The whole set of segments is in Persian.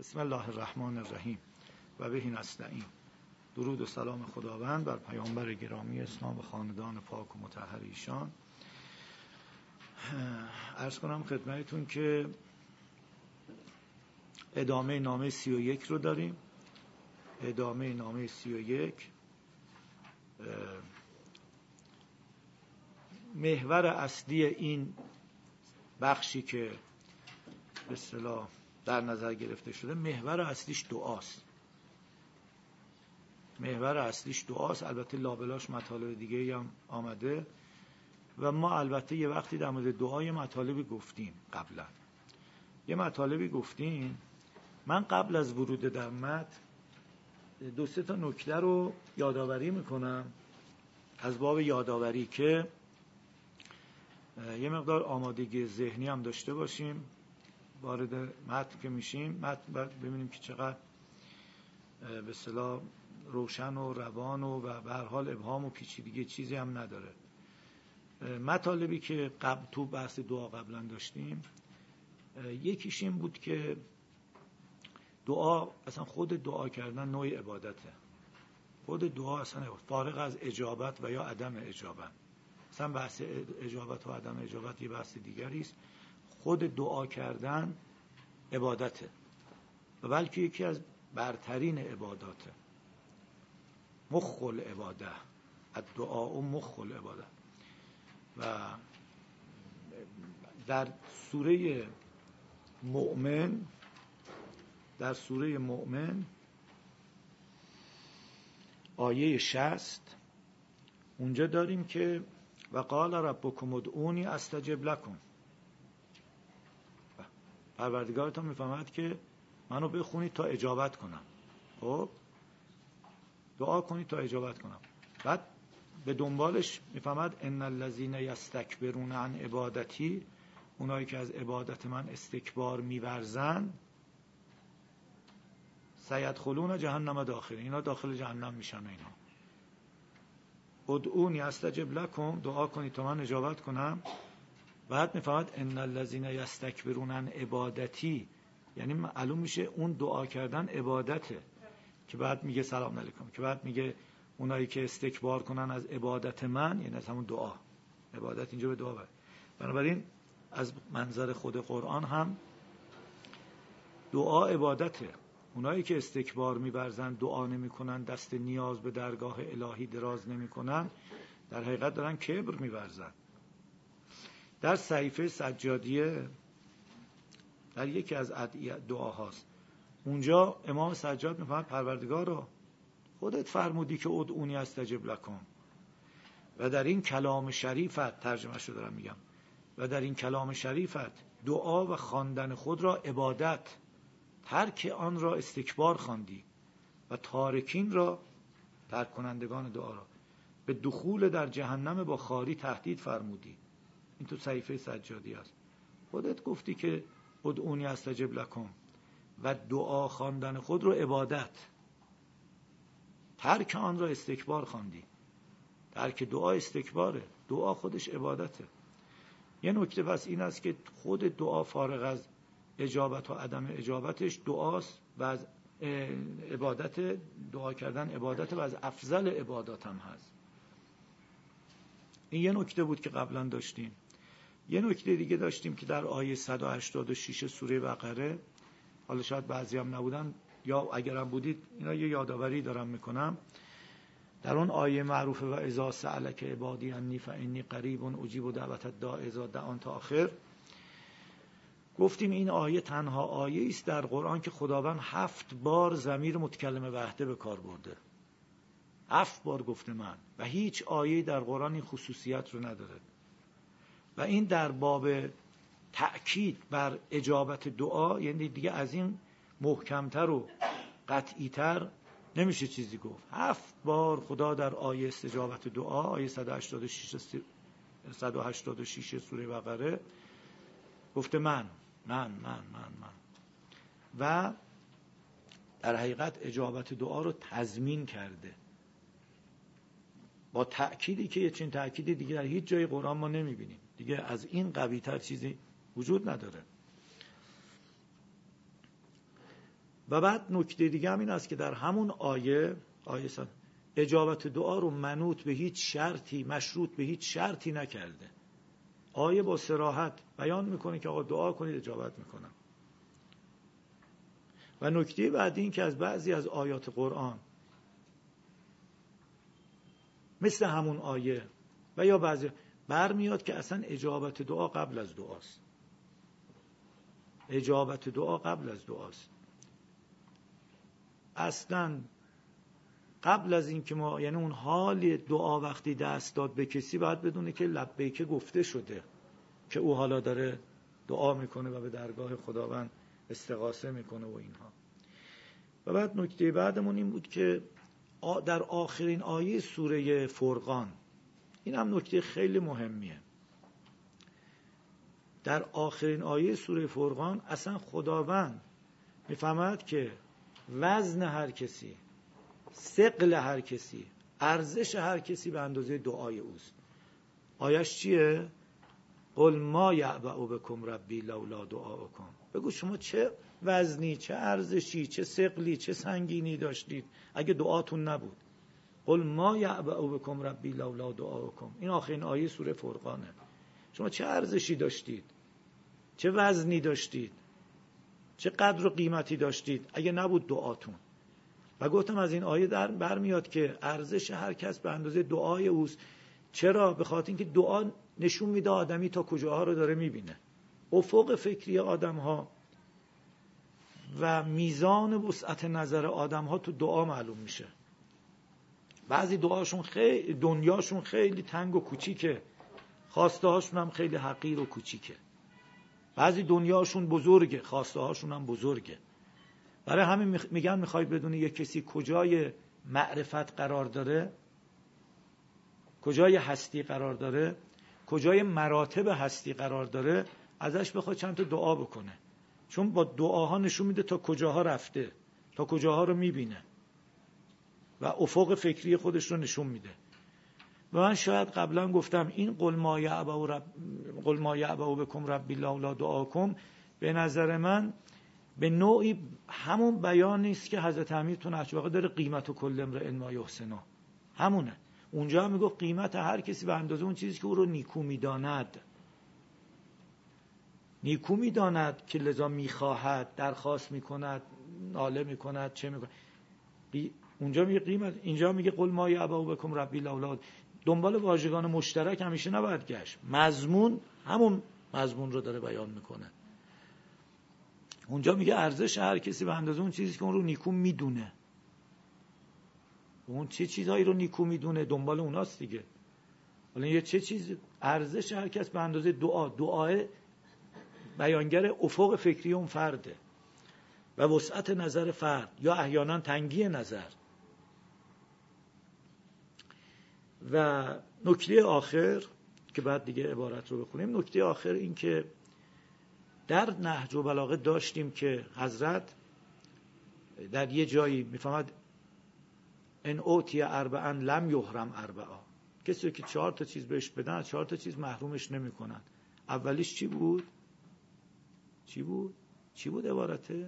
بسم الله الرحمن الرحیم و به نستعین. درود و سلام خداوند بر پیامبر گرامی اسلام و خاندان پاک و مطهر ایشان. عرض کنم خدمتتون که ادامه نامه 31 رو داریم. ادامه نامه 31 محور اصلی این بخشی که به اصطلاح در نظر گرفته شده، محور اصلیش دعاست. محور اصلیش دعاست. البته لابلاش مطالب دیگه هم آمده و ما البته یه وقتی در مورد دعای مطالبی گفتیم. قبلا یه مطالبی گفتیم. من قبل از ورود در متن دو سه تا نکته رو یادآوری میکنم از باب یادآوری که یه مقدار آمادگی ذهنی هم داشته باشیم. وارد متن که میشیم، متن ببینیم که چقدر به اصطلاح روشن و روان و به هر حال ابهام و پیچیدگی چیزی هم نداره. مطالبی که تو بحث دعا قبلا داشتیم، یکیش این بود که دعا اصلا خود دعا کردن نوع عبادته. خود دعا اصلا فارغ از اجابت و یا عدم اجابت، اصلا بحث اجابت و عدم اجابت یه بحث دیگری است. خود دعا کردن عبادته و بلکه یکی از برترین عباداته. مخ العباده، الدعاء مخ العباده. و در سوره مؤمن آیه 60 اونجا داریم که و قال ربکم ادعونی استجب لکم. پروردگارتان میفهمد که منو بخونید تا اجابت کنم. خب دعا کنید تا اجابت کنم. بعد به دنبالش میفهمد ان الذين يستكبرون عن عبادتی، اونایی که از عبادت من استکبار میورزن، سیدخلون جهنم داخلین، اینا داخل جهنم میشن. اینا ادعونی استجب لکم، دعا کنید تا من اجابت کنم. بعد میفهمد ان الذين يستكبرون عن عبادتی، یعنی معلوم میشه اون دعا کردن عبادته. که بعد میگه سلام علیکم، که بعد میگه اونایی که استکبار کنن از عبادت من، یعنی از همون دعا. عبادت اینجا به دعا برد. بنابراین از منظر خود قرآن هم دعا عبادته. اونایی که استکبار می‌ورزن، دعا نمی‌کنن، دست نیاز به درگاه الهی دراز نمی‌کنن، در حقیقت دارن کبر می‌ورزن. در صحیفه سجادیه در یکی از دعاهاست، اونجا امام سجاد می‌فرماید پروردگارا خودت فرمودی که ادعونی استجب لکم، و در این کلام شریفت، ترجمه‌شو دارم میگم، و در این کلام شریفت دعا و خواندن خود را عبادت، ترک آن را استکبار خواندی و تارکین را، ترک کنندگان دعا را، به دخول در جهنم با خاری تهدید فرمودی. این تو صحیفه سجادی است. خودت گفتی که ادعونی استجب لکم و دعا خواندن خود رو عبادت، ترک آن را استکبار خواندی. ترک دعا استکباره، دعا خودش عبادته. یه نکته پس این است که خود دعا فارغ از اجابت و عدم اجابتش دعاست و از عبادت، دعا کردن عبادت و از افضل عبادات هم هست. این یه نکته بود که قبلا داشتیم. یه نکته دیگه داشتیم که در آیه 186 سوره بقره، حالا شاید بعضی هم نبودن یا اگرم بودید اینا یه یادآوری دارم میکنم. در اون آیه معروفه و اذا سألک عبادی انی فانی قریب اجیب دعوت الداع اذا دعان تا آخر، گفتیم این آیه تنها آیه است در قرآن که خداوند 7 بار ضمیر متکلم وحده به کار برده. 7 بار گفته من، و هیچ آیه در قرآن این خصوصیت رو نداره. و این در باب تأکید بر اجابت دعا، یعنی دیگه از این محکمتر و قطعیتر نمیشه چیزی گفت. 7 بار خدا در آیه استجابت دعا، آیه 186 سوره بقره گفته من و در حقیقت اجابت دعا رو تضمین کرده با تأکیدی که یه چنین تأکیدی دیگه در هیچ جای قرآن ما نمیبینیم. دیگه از این قوی‌تر چیزی وجود نداره. و بعد نکته دیگه هم این است که در همون آیه اجابت دعا رو منوط به هیچ شرطی، مشروط به هیچ شرطی نکرده. آیه با صراحت بیان میکنه که آقا دعا کنید اجابت میکنم. و نکته بعدی این که از بعضی از آیات قرآن مثل همون آیه و یا بعضی برمیاد که اصلا اجابت دعا قبل از دعاست. اجابت دعا قبل از دعاست. اصلا قبل از این که ما، یعنی اون حال دعا وقتی دست داد به کسی، باید بدونه که لبیک گفته شده، که او حالا داره دعا میکنه و به درگاه خداوند استغاثه میکنه و اینها. و بعد نکته بعدمون این بود که در آخرین آیه سوره فرقان، این هم نکته خیلی مهمیه، در آخرین آیه سوره فرقان اصلا خداوند میفهمد که وزن هر کسی، ثقل هر کسی، ارزش هر کسی به اندازه دعای اوست. آیش چیه؟ قل ما یعبأ بکم ربی لولا دعاءکم. بگو شما چه وزنی، چه ارزشی، چه ثقلی، چه سنگینی داشتید اگه دعاتون نبود. قل ما یعبأ بکم ربی لولا دعاءکم. این آخرین آیه سوره فرقانه. شما چه ارزشی داشتید، چه وزنی داشتید، چه قدر و قیمتی داشتید اگه نبود دعاتون. و گفتم از این آیه برمیاد که ارزش هر کس به اندازه دعای اوست. چرا؟ به خاطر اینکه دعا نشون میده آدمی تا کجاها رو داره میبینه، افق فکری آدم ها و میزان وسعت نظر آدم ها تو دعا معلوم میشه. بعضی دعاشون خیلی، دنیاشون خیلی تنگ و کوچیکه، خواسته هاشون هم خیلی حقیر و کوچیکه. بعضی دنیاشون بزرگه، خواسته هاشون هم بزرگه. برای همین میگن میخواید بدونی یک کسی کجای معرفت قرار داره، کجای هستی قرار داره، کجای مراتب هستی قرار داره، ازش بخواد چند تا دعا بکنه. چون با دعاها نشون میده تا کجاها رفته، تا کجاها رو میبینه و افق فکری خودش رو نشون میده. و من شاید قبلا گفتم این قل ما یعبأ بکم ربی لولا دعاکم به نظر من به نوعی همون بیان نیست که حضرت امیر تو نهج البلاغه داره قیمت و کل امرئ ما یحسنه. همونه. اونجا هم میگفت قیمت هر کسی به اندازه اون چیزی که او رو نیکو میداند. نیکو میداند که لذا میخواهد، درخواست میکند، ناله میکند، چه میکند. اونجا میگه قیمت، اینجا میگه قل ما یعبأ بکم ربی لولا. دنبال واژگان مشترک همیشه نباید گشت. مضمون همون مضمون رو داره بیان میکنه. اونجا میگه ارزش هر کسی به اندازه اون چیزی که اون رو نیکو میدونه. اون چه چیزایی رو نیکو میدونه دنبال اوناست دیگه. حالا یه چه چیز، ارزش هر کس به اندازه دعا بیانگر افق فکری اون فرده و وسعت نظر فرد یا احیانا تنگی نظر. و نکته آخر که بعد دیگه عبارت رو بخونیم، نکته آخر این که در نهج البلاغه داشتیم که حضرت در یه جایی میفهمد ان اوتی اربعا لم یحرم اربعا. کسی که 4 تا چیز بهش بدن 4 تا چیز محرومش نمیکنن. اولیش چی بود؟ چی بود عبارته؟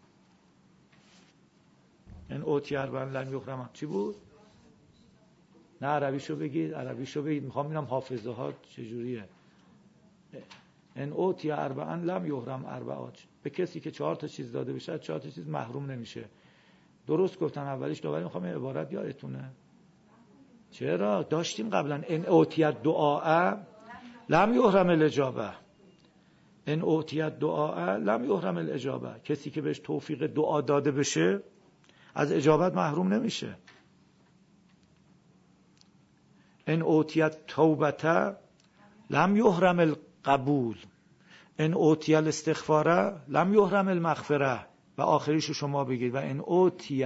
ان اوتی اربعا لم یحرم چی بود؟ نه عربیشو بگید. میخوام ببینم حافظه ها چجوریه. ان اوتی اربعا لم یحرم اربعا. به کسی که 4 تا چیز داده بشه 4 تا چیز محروم نمیشه. درست گفتن اولیش، دوباره میخوام این عبارت یادتونه. چرا؟ داشتیم قبلا ان اوتی الدعاء لم یحرم الاجابه. ان اوتی الدعاء لم یحرم الاجابه. کسی که بهش توفیق دعا داده بشه از اجابت محروم نمیشه. ان اوتی التوبه لم یحرم القبول. ان اوتی الاستغفار لم یحرم المغفره. و آخریشو شما بگید. و ان اوتی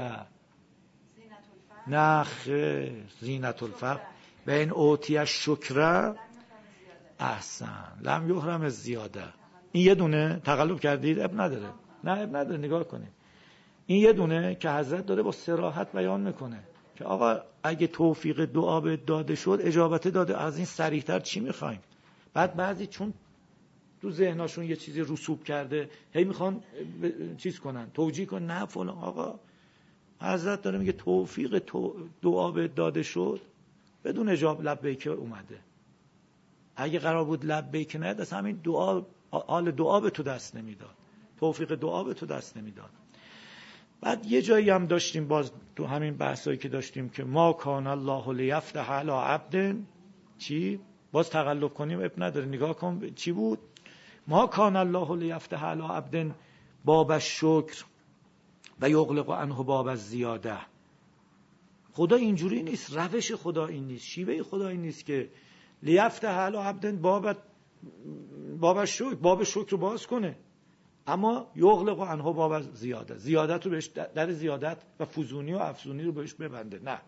زینت الفقر و ان اوتی الشکر احسن لم یحرم الزیاده. این یه دونه تقلب کردید، اب نداره. نه اب نداره، نگاه کنید. این یه دونه که حضرت داره با صراحت بیان میکنه که آقا اگه توفیق دعا به داده شد، اجابت داده، از این صریح‌تر چی میخوایم؟ بعد بعضی چون تو ذهناشون یه چیزی رسوب کرده، هی میخوان چیز کنن، توجیه کنن، نه فلان. آقا حضرت داره میگه توفیق دعا به داده شد، بدون اجابت لبیک اومده. اگه قرار بود لبیک نه، دست همین دعا، حال دعا به تو دست نمیداد، توفیق دعا به تو دست نمیداد. بعد یه جایی هم داشتیم باز تو همین بحثایی که داشتیم که ما کان الله لیفتح علی عبد چی؟ باز تقلب کنیم اب نداره، نگاه کن چی بود؟ ما کان الله لیفتح علی عبد باب الشکر و یغلق عنه باب الزیاده. خدا اینجوری نیست، روش خدا این نیست، شیوه خدا این نیست که لیفتح علی عبد باب الشکر، باب شکر رو باز کنه، اما یغلق عنه باب زیاده، زیادت رو بهش، در زیادت و فزونی و افزونی رو بهش ببنده. نه،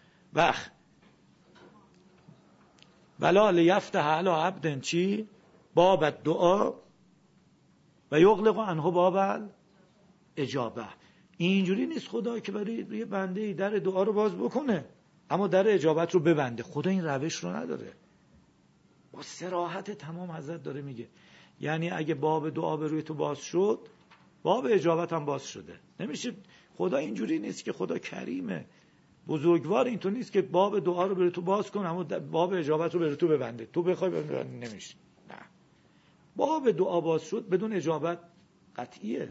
ولا لیفتح علی عبد چی؟ باب الدعا و یغلق عنه باب الاجابه. اینجوری نیست خدا که برای یه بنده در دعا رو باز بکنه اما در اجابت رو ببنده. خدا این روش رو نداره. با صراحت تمام حضرت داره میگه، یعنی اگه باب دعا به روی تو باز شد، باب اجابت هم باز شده. نمیشه. خدا اینجوری نیست که خدا کریمه، بزرگوار، اینطور نیست که باب دعا رو به تو باز کنه اما باب اجابت رو به تو ببنده، تو بخوای ببنده. نمیشه. نه، باب دعا باز شد بدون اجابت قطعیه.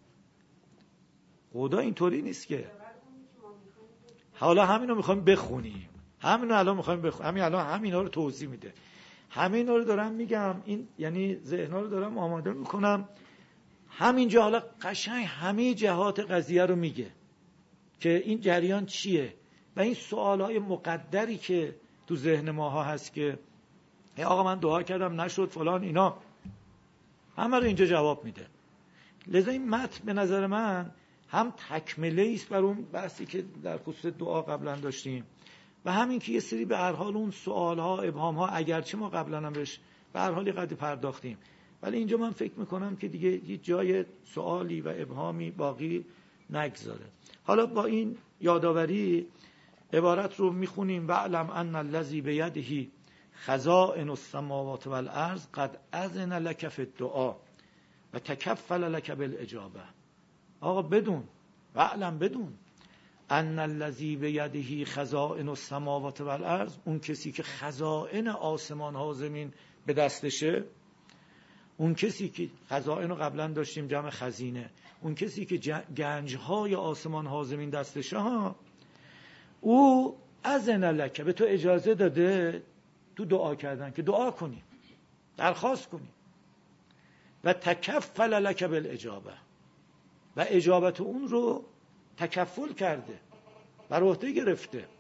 خدا اینطوری نیست که حالا همین رو میخوایم بخونیم، همین رو الان میخوایم بخونیم، همین الان همینا رو توضیح میده. همینا رو دارم میگم، این یعنی ذهنا رو دارم آماده میکنم. همینجا حالا قشنگ همه جهات قضیه رو میگه که این جریان چیه و این سوالهای مقدری که تو ذهن ماها هست که آقا من دعا کردم نشد فلان، اینا همه رو اینجا جواب میده. لذا این متن به نظر من هم تکمله است بر اون بحثی که در خصوص دعا قبلا داشتیم و همین که یه سری به هر حال اون سوالها، ابهامها، اگرچه ما قبلا هم بهش به هر حال قدری پرداختیم، ولی اینجا من فکر میکنم که دیگه هیچ جای سوالی و ابهامی باقی نگذاره. حالا با این یادآوری عبارت رو میخونیم: وعلم ان الذی بیده خزائن السماوات والارض قد اذن لک فی الدعاء و تکفل لک بالاجابه. آقا بدون، وعلم بدون، ان الذی بیده خزائن السماوات والارض، اون کسی که خزائن آسمان ها و زمین به دستشه، اون کسی که خزائن رو قبلا داشتیم جمع خزینه، اون کسی که گنج های آسمان ها و زمین دستشه ها، او اذن لک، به تو اجازه داده تو دعا کردن که دعا کنی، درخواست کنی، و تکفل لک بالاجابه، و اجابت اون رو تکفل کرده، بر عهده گرفته.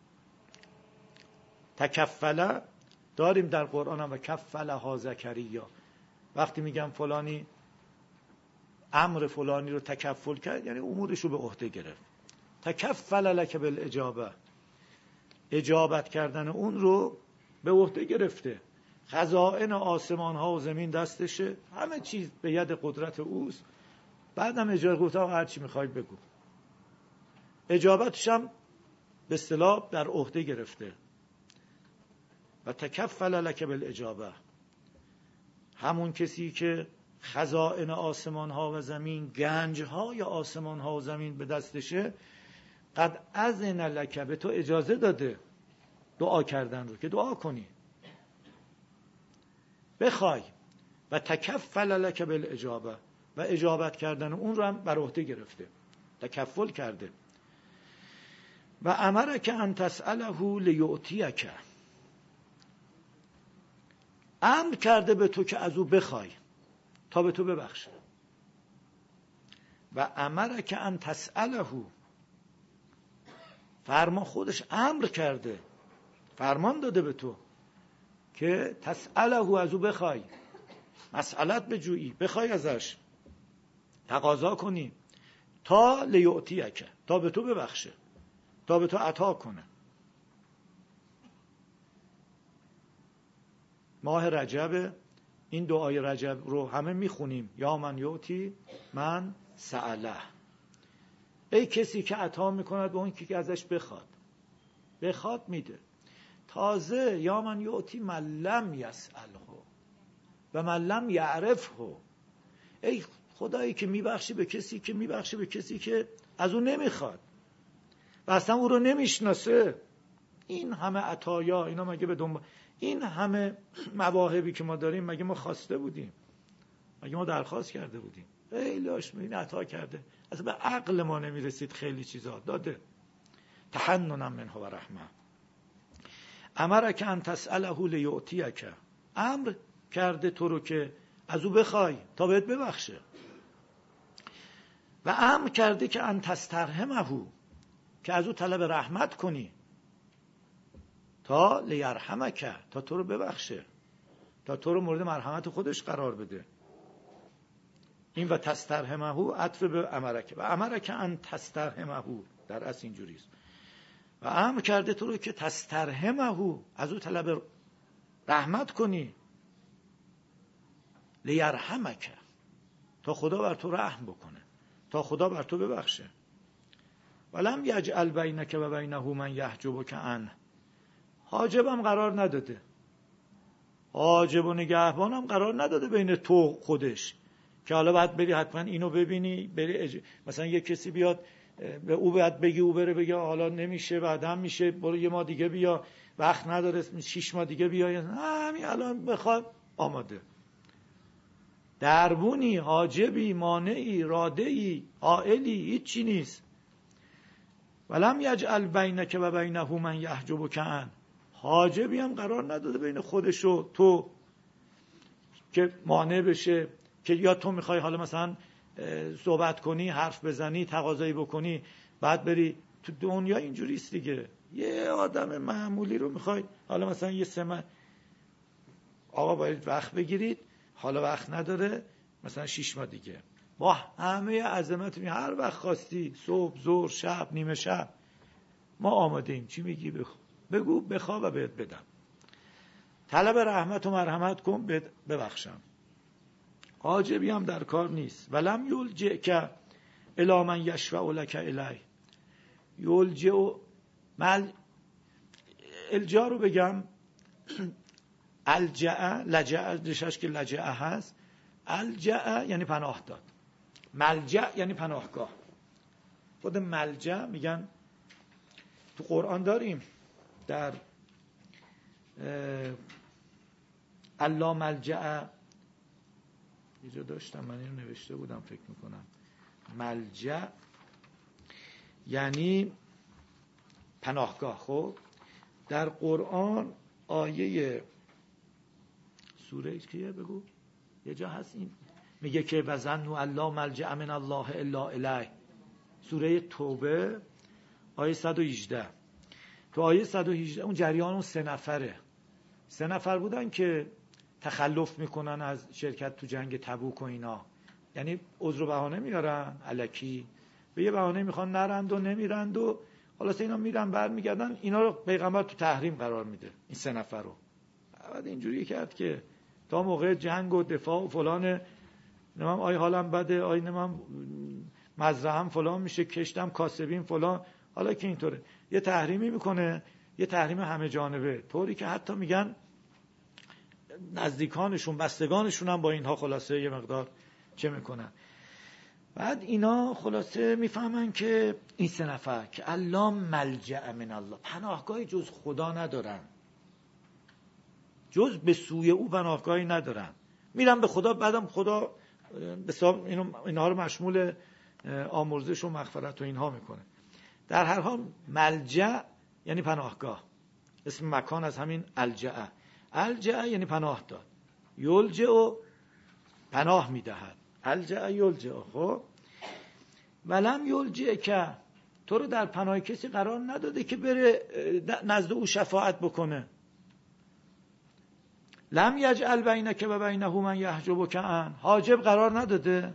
تکفل داریم در قرآن هم، و کفلها زکریا، وقتی میگم فلانی امر فلانی رو تکفل کرد یعنی امورش رو به عهده گرفت. تکفل لک بالاجابه، اجابت کردن اون رو به عهده گرفته. خزائن آسمان ها و زمین دستشه، همه چیز به ید قدرت اوست. بعدم اجازه گفت هر چی میخوای بگو. اجابتش هم به اصطلاح در عهده گرفته. و تکفل لک بالاجابه، همون کسی که خزائن آسمان ها و زمین، گنج های آسمان ها و زمین به دستشه، قد اذن لک، به تو اجازه داده دعا کردن رو که دعا کنی، بخوای. و تکفل لک بالاجابه، و اجابت کردن اون رو هم بر عهده گرفته، تکفل کرده. و امرک ان تسأله لیعطیک، امر کرده به تو که از او بخوای تا به تو ببخشه. و امرک ان تسأله، فرمان، خودش امر کرده، فرمان داده به تو که تسأله، از او بخوای، مسئلت بجویی، بخوای ازش، تقاضا کنی، تا لیعطیک، تا به تو ببخشه، تا به تو عطا کنه. ماه رجب، این دعای رجب رو همه میخونیم: یا من یعطی من سأله، ای کسی که عطا میکند به اون که ازش بخواد میده. تازه یا من یعطی من لم یسأله، و من لم یعرفه. ای خدایی که میبخشی به کسی که از اون نمیخواد و اصلا او رو نمیشناسه. این همه عطایا، اینا مگه به دنبال این همه مواهبی که ما داریم مگه ما خواسته بودیم؟ مگه ما درخواست کرده بودیم؟ خیلیش این عطا کرده، اصلا به عقل ما نمیرسید، خیلی چیزا داده. تحننا منه و رحمه. امرک ان تسأله لیعطیک، امر کرده تو رو که از او بخوای تا بهت ببخشه. و امر کرده که ان تسترحمه، که از او طلب رحمت کنی، تا لیرحمک، تا تو رو ببخشه، تا تو رو مورد مرحمت خودش قرار بده. این و تسترحمه عطف به امرک. و امرک ان تسترحمه در اصل اینجوریست. و امر کرده تو رو که تسترحمه، از او طلب رحمت کنی، لیرحمک، تا خدا بر تو رحم بکنه، تا خدا بر تو ببخشه. ولم یجعل بینک و بینه من یحجبک عنه، حاجبم قرار نداده، حاجب و نگهبانم قرار نداده بین تو خودش، که حالا باید بری حتما اینو ببینی، بری مثلا یک کسی بیاد به او باید بگی، او بره بگه حالا نمیشه، بعدم میشه، برو یه ماه دیگه بیا، وقت نداره 6 ماه دیگه بیا، همین الان بخواد آماده. دربونی، حاجبی، مانعی، رادعی، عائلی، هیچ چی نیست. ولم یجعل بینک و بینه من یحجبک عنه، حاجبی هم قرار نداده بین خودش و تو که مانع بشه، که یا تو میخوای حالا مثلا صحبت کنی، حرف بزنی، تقاضایی بکنی، بعد بری تو دنیا اینجوریست دیگه. یه آدم معمولی رو میخوای حالا مثلا یه سمه آقا باید وقت بگیرید، حالا وقت نداره، مثلا 6 ماه دیگه، با همه عظمت هر وقت خواستی، صبح، ظهر، شب، نیمه شب، ما آماده ایم. چی میگی؟ بگو بخواه و بهت بدم. طلب رحمت و مرحمت کن، ببخشم. حاجبی هم در کار نیست. ولم یلجئک الی من یشفع لک الیه، یلجئ الجا رو بگم، الجأ، لجأ دشش که لجأ هست، الجأ یعنی پناه داد، ملجأ یعنی پناهگاه. خود ملجأ میگن تو قرآن داریم، در الله ملجأ یه جا داشتم، من اینو نوشته بودم فکر میکنم، ملجأ یعنی پناهگاه. خب در قرآن آیه سوره کیه بگو؟ یه جا هست این میگه که وظنوا الله ملجأ من الله الا الیه، سوره توبه آیه 118. تو آیه 118 اون جریان اون 3 نفره، 3 نفر بودن که تخلف میکنن از شرکت تو جنگ تبوک و اینا، یعنی عذر و بهانه میارن الکی، به یه بهانه میخوان نرند و نمیرند و خلاص اینا میرن برمیگردن، اینا رو پیغمبر تو تحریم قرار میده، این 3 نفر رو. بعد اینجوری کرد که تا موقع جنگ و دفاع و فلان، نمام آی حالم بده، آی نمام مزرعم فلان میشه، کشتم کاسبین فلان، حالا که اینطوره یه تحریمی میکنه، یه تحریم همه جانبه، طوری که حتی میگن نزدیکانشون، بستگانشون هم با اینها خلاصه یه مقدار چه میکنن. بعد اینا خلاصه میفهمن که این 3 نفر که الله ملجأ من الله، پناهگاهی جز خدا ندارن، جز به سوی او پناهگاهی ندارن، میرن به خدا، بعدم خدا اینها رو مشمول آمرزش و مغفرت و اینها میکنه. در هر حال ملجأ یعنی پناهگاه، اسم مکان از همین الجأ، الجأ یعنی پناه داد، یلجأ پناه میدهد، الجأ یلجأ. خب ولم یلجئک، تو رو در پناه کسی قرار نداده که بره نزد او شفاعت بکنه. لم یجعل بینک و بینه من یحجبک عنه، حاجب قرار نداده،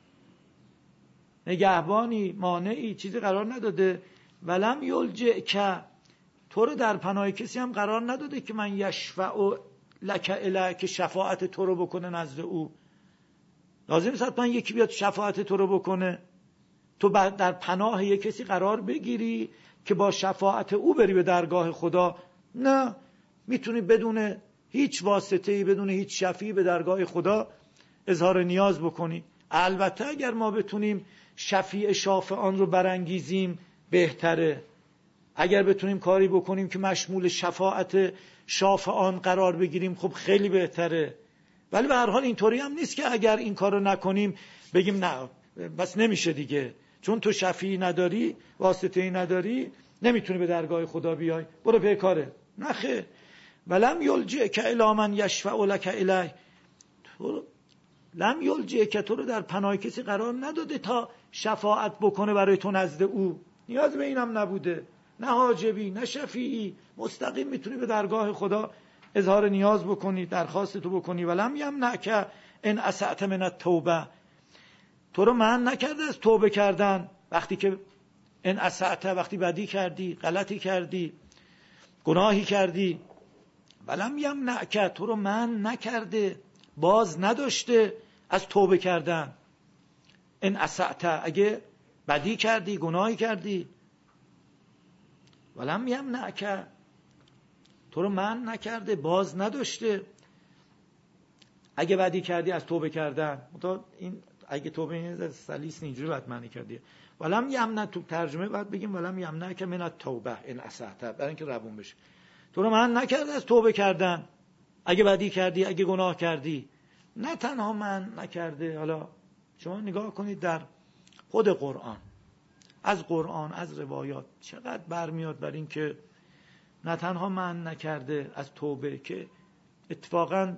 نگهبانی، مانعی، چیزی قرار نداده. ولم یلجئک، تو رو در پناه کسی هم قرار نداده که من یشفع لک الیه، که شفاعت تو رو بکنه نزد او. لازم نیست حتما یکی بیاد شفاعت تو رو بکنه، تو در پناه یک کسی قرار بگیری که با شفاعت او بری به درگاه خدا. نه، میتونی بدون هیچ واسطه‌ای بدون هیچ شفیعی به درگاه خدا اظهار نیاز بکنی. البته اگر ما بتونیم شفیع شافعان رو برانگیزیم بهتره. اگر بتونیم کاری بکنیم که مشمول شفاعت شافعان قرار بگیریم خب خیلی بهتره. ولی به هر حال اینطوری هم نیست که اگر این کارو نکنیم بگیم نه بس نمیشه دیگه، چون تو شفیعی نداری، واسطه‌ای نداری، نمیتونی به درگاه خدا بیای، برو پی کاره. نه خیر. ولم یلجئک الی من یشفع لک الیه، لم یلجئک، تو رو در پناه کسی قرار نداده تا شفاعت بکنه برای تو نزد او، نیاز به اینم نبوده. نه حاجبی نه شفیعی، مستقیم میتونی به درگاه خدا اظهار نیاز بکنی، درخواست تو بکنی. ولم یمنعک ان اسأت من التوبه، تو رو منع نکرده از توبه کردن وقتی که ان اسأت، وقتی بدی کردی، غلطی کردی، گناهی کردی. ولم یمنعک، تو رو منع نکرده، باز نداشته از توبه کردن. ان اسأت، اگه بدی کردی، گناهی کردی. ولم یمنعک، تو رو منع نکرده، باز نداشته اگه بدی کردی از توبه کردن. این اگه توبه این سلیس اینجوری باید معنی کردی. ولم یمنع، تو ترجمه باید بگیم ولم یمنعک من التوبه ان اسأت، برای اینکه روون بشه. تو رو منع نکرده از توبه کردن اگه بدی کردی، اگه گناه کردی. نه تنها منع نکرده، حالا شما نگاه کنید در خود قرآن، از روایات چقدر برمیاد بر این که نه تنها منع نکرده از توبه، که اتفاقا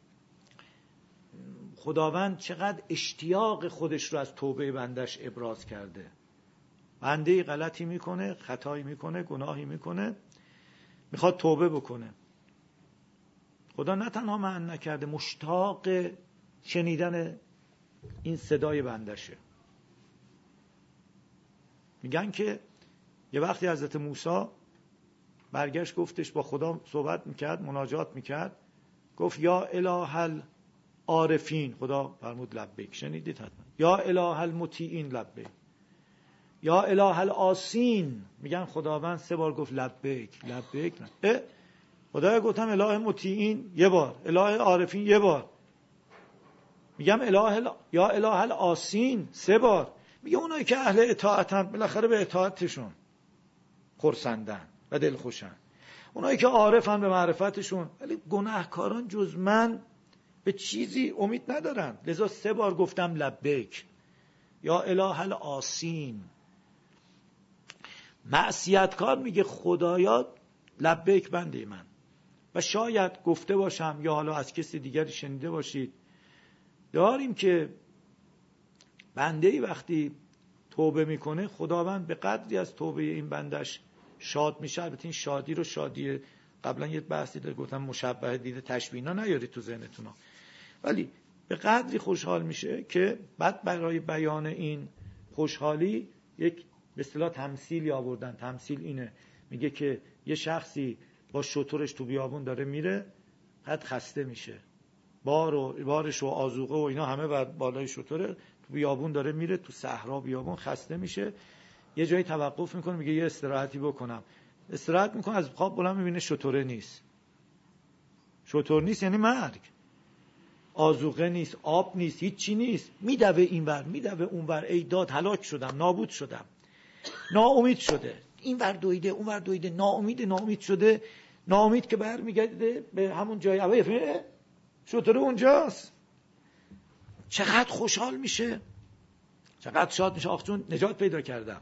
خداوند چقدر اشتیاق خودش رو از توبه بندش ابراز کرده. بنده غلطی میکنه، خطایی میکنه، گناهی میکنه، میخواد توبه بکنه. خدا نه تنها منع نکرده، مشتاق شنیدن این صدای بندشه. میگن که یه وقتی حضرت موسی برگشت گفتش با خدا صحبت میکرد، مناجات میکرد، گفت یا اله العارفین، خدا فرمود لبیک، شنیدید حتما، یا اله المطیعین لبیک، یا اله العاصین. میگن خداوند 3 بار گفت لبیک لبیک، نه خدایا گفتم اله مطیعین یه بار، اله عارفین یه بار، میگم یا اله العاصین 3 بار. میگه اونایی که اهل اطاعتن بالاخره به اطاعتشون خرسندن و دلخوشن، اونایی که عارفن به معرفتشون، ولی گناهکاران جز من به چیزی امید ندارن. لذا 3 بار گفتم لبیک یا اله العاصین. معصیتکار میگه خدایا لبیک بنده من. و شاید گفته باشم یا حالا از کسی دیگری شنیده باشید، داریم که بنده‌ای وقتی توبه میکنه خداوند به قدری از توبه این بندش شاد میشه. البته این شادی رو شادی قبلا یه بحثی داره گفتم مشبه دیده تشبیه نیارید تو ذهنتون، ولی به قدری خوشحال میشه که بعد برای بیان این خوشحالی یک به اصطلاح تمثیلی آوردن. تمثیل اینه، میگه که یه شخصی با شترش تو بیابون داره میره، بعد خسته میشه، بارش و آذوقه و اینا همه بر بالای شتره، تو بیابون داره میره، تو صحرا بیابون خسته میشه، یه جایی توقف میکنه، میگه یه استراحتی بکنم. استراحت میکنه، از خواب بلند میبینه شتره نیست. شتر نیست یعنی مرگ. آذوقه نیست، آب نیست، هیچ چی نیست. میدوه اینور میدوه اونور، ای داد هلاک شدم، نابود شدم. ناامید شده، اینور دویده اونور دویده، ناامید شده. ناامید که برمیگرده به همون جای اول، شتر اونجاست. چقدر خوشحال میشه، چقدر شاد میشه، آخ چون نجات پیدا کردم.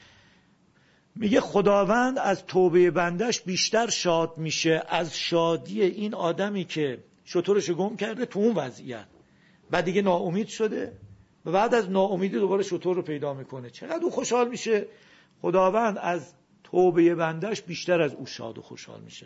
میگه خداوند از توبه بندش بیشتر شاد میشه از شادی این آدمی که شترش گم کرده تو اون وضعیت، بعد دیگه ناامید شده و بعد از ناامیدی دوباره شتر رو پیدا میکنه. چقدر او خوشحال میشه. خداوند از توبه بندش بیشتر از او شاد و خوشحال میشه.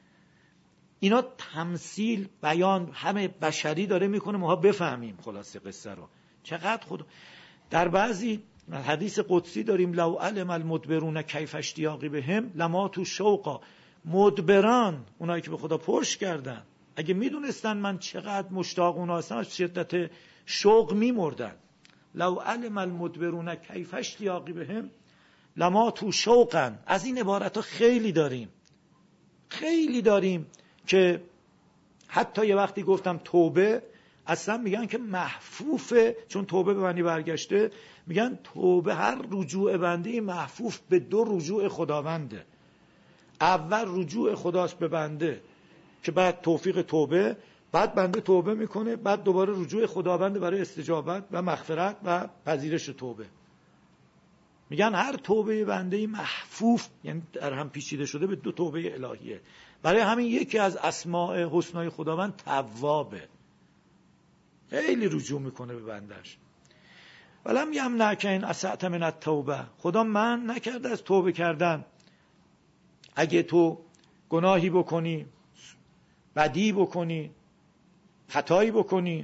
اینا تمثیل بیان همه بشری داره میکنه، ما بفهمیم خلاصه قصه رو. چقدر در بعضی حدیث قدسی داریم لو علم المدبرون کیف اشتیاقی بهم لما تو شوقا. مدبران، اونایی که به خدا پشت کردن، اگه میدونستن من چقدر مشتاق اونا هستم از شدت شوق میمردن. لو علم المدبرون کیف اشتیاقی بهم لما تو شوقن. از این عبارت ها خیلی داریم که حتی یه وقتی گفتم توبه، اصلا میگن که محفوفه، چون توبه به معنی برگشته، میگن توبه هر رجوع بنده محفوف به 2 رجوع خداونده. اول رجوع خداست به بنده که بعد توفیق توبه، بعد بنده توبه میکنه، بعد دوباره رجوع خداوند برای استجابت و مغفرت و پذیرش توبه. میگن هر توبه بنده محفوف، یعنی در هم پیچیده شده به 2 توبه الهیه. برای همین یکی از اسماء حسنای خداوند توابه، خیلی رجوع میکنه به بندش. ولم یمنعک ان اسأت من التوبه، خدا من نکرده از توبه کردن. اگه تو گناهی بکنی، بدی بکنی، خطایی بکنی،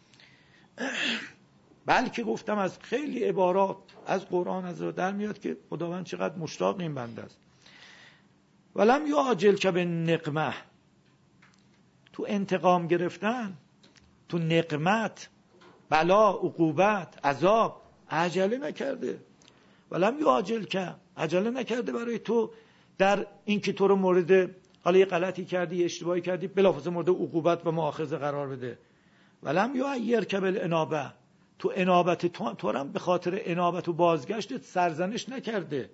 بلکه گفتم از خیلی عبارات از قرآن از در میاد که خداوند چقدر مشتاق این بنده است. ولم یعجل که به نقمه، تو انتقام گرفتن، تو نقمت، بلا، عقوبت، عذاب عجله نکرده. ولم یعجل که، عجله نکرده برای تو در این که تو رو مورد، حالا یه غلطی کردی، یه اشتباهی کردی، بلافاصله مورد عقوبت و مؤاخذه قرار بده. ولم یعیر که بالانابه، تو انابت تو هم به خاطر انابت و بازگشت سرزنش نکرده.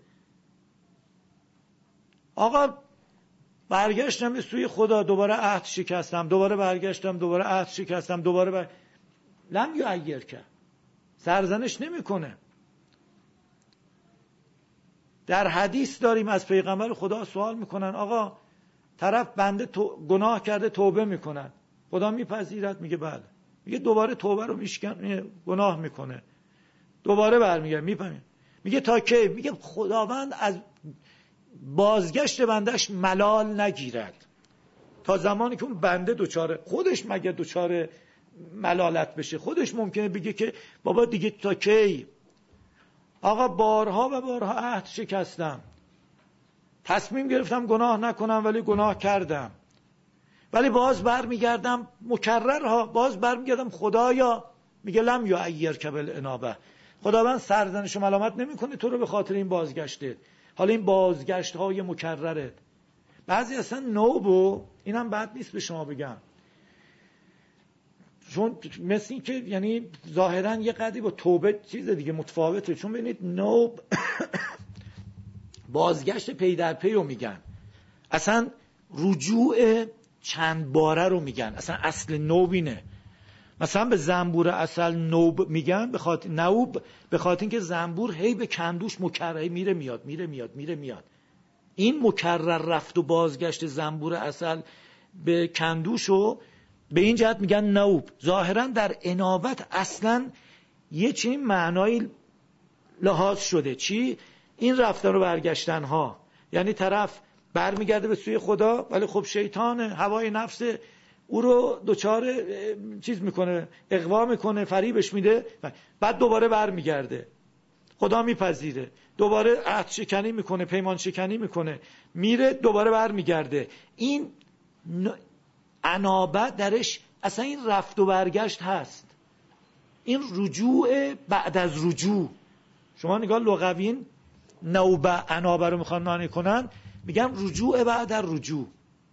آقا برگشتم به سوی خدا، دوباره عهد شکستم، دوباره برگشتم، دوباره عهد شکستم، دوباره لم یعیر که، سرزنش نمیکنه. در حدیث داریم از پیغمبر خدا سوال میکنن، آقا طرف بنده گناه کرده توبه میکنن، خدا میپذیرد؟ میگه بله. میگه دوباره توبه رو میشکنه، گناه میکنه، دوباره برمیگرده میپذیره. میگه تا کی؟ میگه خداوند از بازگشت بندش ملال نگیرد، تا زمانی که اون بنده دوچاره، خودش مگه دوچاره ملالت بشه؟ خودش ممکنه بگه که بابا دیگه تا کی؟ آقا بارها و بارها عهد شکستم، تصمیم گرفتم گناه نکنم ولی گناه کردم، ولی باز برمیگردم، مکررها باز برمیگردم. خدایا، میگه لم یعیر که بالانابه، خداوند سرزنش و ملامت نمیکنه تو رو به خاطر این بازگشته. حالا این بازگشت های مکرره، بعضی اصلا نوبو، اینم بد نیست به شما بگم، چون مثل این که یعنی ظاهرا یه قدری با توبه چیز دیگه متفاوته، چون ببینید نوب بازگشت پی در پی رو میگن، اصلا رجوع چند باره رو میگن، اصلا اصل نوب اینه. مثلا به زنبور عسل نوب میگن، به خاطر اینکه زنبور هی به کندوش مکرر میره میاد میره میاد میره میاد. این مکرر رفت و بازگشت زنبور عسل به کندوشو به این جهت میگن نوب. ظاهرا در انابت اصلا یه چنین معنایی لحاظ شده. چی؟ این رفتن و برگشتن ها، یعنی طرف برمیگرده به سوی خدا ولی خب شیطان هوای نفس او رو دوچار چیز میکنه، اغوا میکنه، فریبش میده، بعد دوباره برمیگرده، خدا میپذیره، دوباره عهد شکنی میکنه، پیمان شکنی میکنه، میره دوباره برمیگرده. این انابت درش اصلا این رفت و برگشت هست، این رجوع بعد از رجوع. شما نگاه لغوین نوبه انابه رو میخوان معنی کنن، میگن رجوع بعد از رجوع.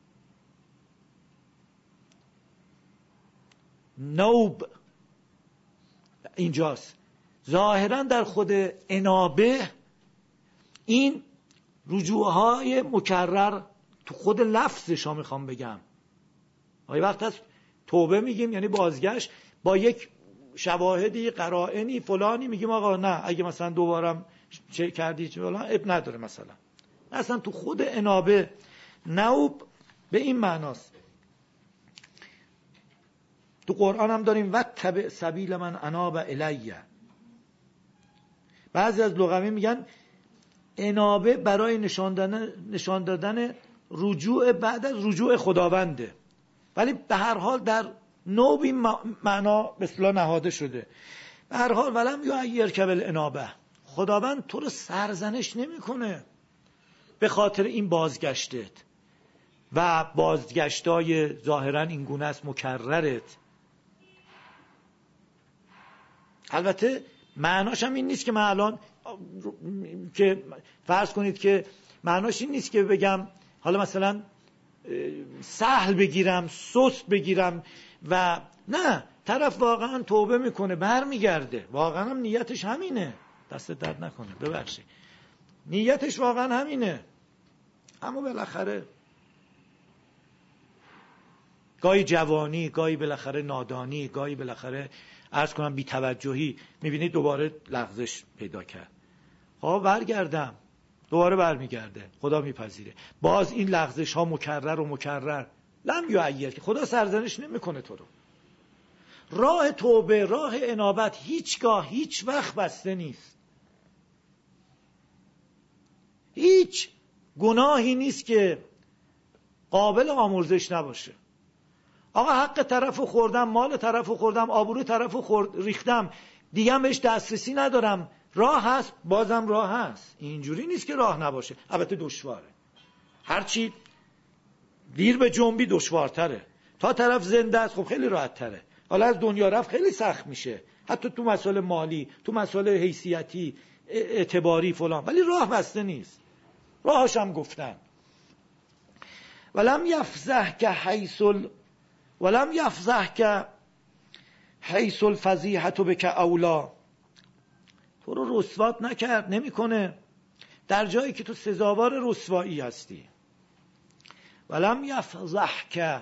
نوب اینجاست. ظاهرا در خود انابه این رجوعهای مکرر تو خود لفظش ها میخوام بگم. آیا وقت از توبه میگیم یعنی بازگشت با یک شواهدی، قرائنی، فلانی، میگیم آقا نه اگه مثلا دوبارم چه کردی چه فلان اب نداره. مثلا اصلا تو خود انابه نوب به این معناست. تو قرآن هم داریم واتبع سبیل من اناب الیه. بعضی از لغوی میگن انابه برای نشان دادن رجوع بعد از رجوع خداونده، ولی به هر حال در نوب این معنا به اصطلاح نهاده شده. به هر حال ولم یعیر که بالانابه، خداوند تو رو سرزنش نمیکنه به خاطر این بازگشتت و بازگشتای ظاهرا این گونه است مکررت. البته معناش هم این نیست که من الان که فرض کنید که معناش این نیست که بگم حالا مثلا سهل بگیرم، سست بگیرم و نه، طرف واقعا توبه میکنه برمیگرده، واقعا هم نیتش همینه، دست درد نکنه ببخشید، نیتش واقعا همینه، اما بالاخره گاهی جوانی، گاهی بالاخره نادانی، گاهی بالاخره عرض کنم بی‌توجهی، میبینید دوباره لغزش پیدا کرد. خب برگردم، دوباره برمیگرده، خدا میپذیره. باز این لغزش ها مکرر و مکرر، لم یعیر، که خدا سرزنش نمیکنه تو رو. راه توبه، راه انابت هیچگاه هیچ وقت بسته نیست. هیچ گناهی نیست که قابل آمرزش نباشه. آقا حق طرفو خوردم، مال طرفو خوردم، آبروی طرفو ریختم، دیگه هم بهش دسترسی ندارم، راه هست، بازم راه هست. اینجوری نیست که راه نباشه، البته دشواره، هرچی دیر به جنبی دشوارتره. تا طرف زنده است خب خیلی راحت تره، حالا از دنیا رفت خیلی سخت میشه، حتی تو مسائل مالی، تو مسائل حیثیتی، اعتباری فلان، ولی راه بسته نیست. راهش هم گفتن ولم یفضح که حیث الفضیحة بک اولا، تو رو رسوات نکرد، نمیکنه در جایی که تو سزاوار رسوایی هستی. ولم یفضح که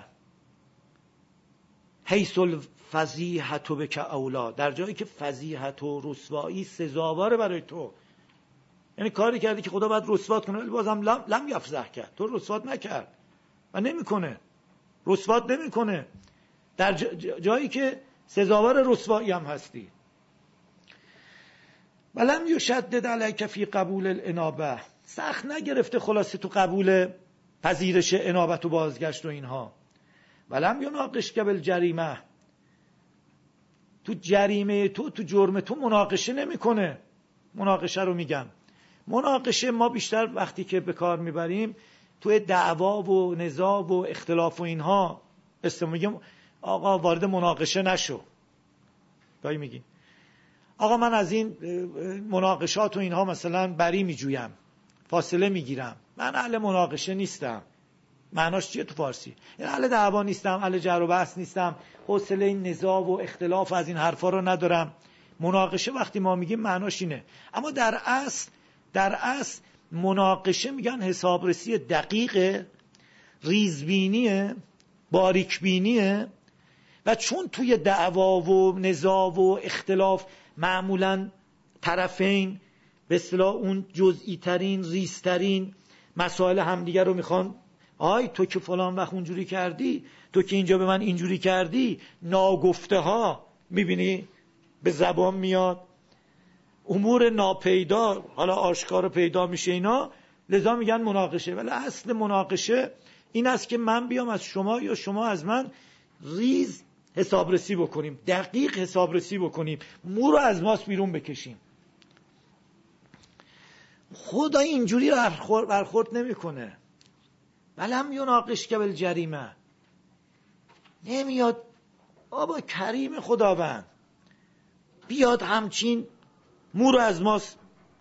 حیث الفضیحة بک اولا، در جایی که فضیحت و رسوایی سزاواره برای تو، یعنی کاری کردی که خدا باید رسوات کنه ولی بازم لم یفضح کرد، تو رسوات نکرد و نمیکنه، رسوات نمیکنه در جایی که سزاوار رسوایی هم هستی. ولم یشدد علیک فی قبول الانابه، سخت نگرفته خلاصه تو قبول پذیرش انابت و بازگشت و اینها. ولم یناقشک بالجریمه، تو جریمه تو جرم تو مناقشه نمیکنه. مناقشه رو میگم، مناقشه ما بیشتر وقتی که به کار میبریم توی دعوا و نزاع و اختلاف و اینها میگیم آقا وارد مناقشه نشو. گاهی میگیم آقا من از این مناقشات و اینها مثلا بری میجویم، فاصله میگیرم، من اهل مناقشه نیستم. معناش چیه تو فارسی؟ یعنی اهل دعوا نیستم، اهل جر و بحث نیستم، حوصله این نزاع و اختلاف از این حرفا رو ندارم. مناقشه وقتی ما میگیم معناش اینه، اما در اصل مناقشه میگن حسابرسی دقیق، ریزبینیه، باریکبینیه، و چون توی دعوا و نزاع و اختلاف معمولاً طرفین به اصطلاح اون جزئی ترین ریزترین مسائل همدیگر رو میخوان، آی تو که فلان وقت اونجوری کردی، تو که اینجا به من اینجوری کردی، ناگفته ها میبینی به زبان میاد، امور ناپیدا حالا آشکار پیدا میشه اینا، لذا میگن مناقشه. ولی اصل مناقشه این است که من بیام از شما یا شما از من ریز حسابرسی بکنیم، دقیق حسابرسی بکنیم، مو رو از ماست بیرون بکشیم. خدا اینجوری برخورد نمیکنه. ولم یناقشک بالجریمه، نمیاد بابا کریم خداوند بیاد همچین مو رو از ماست.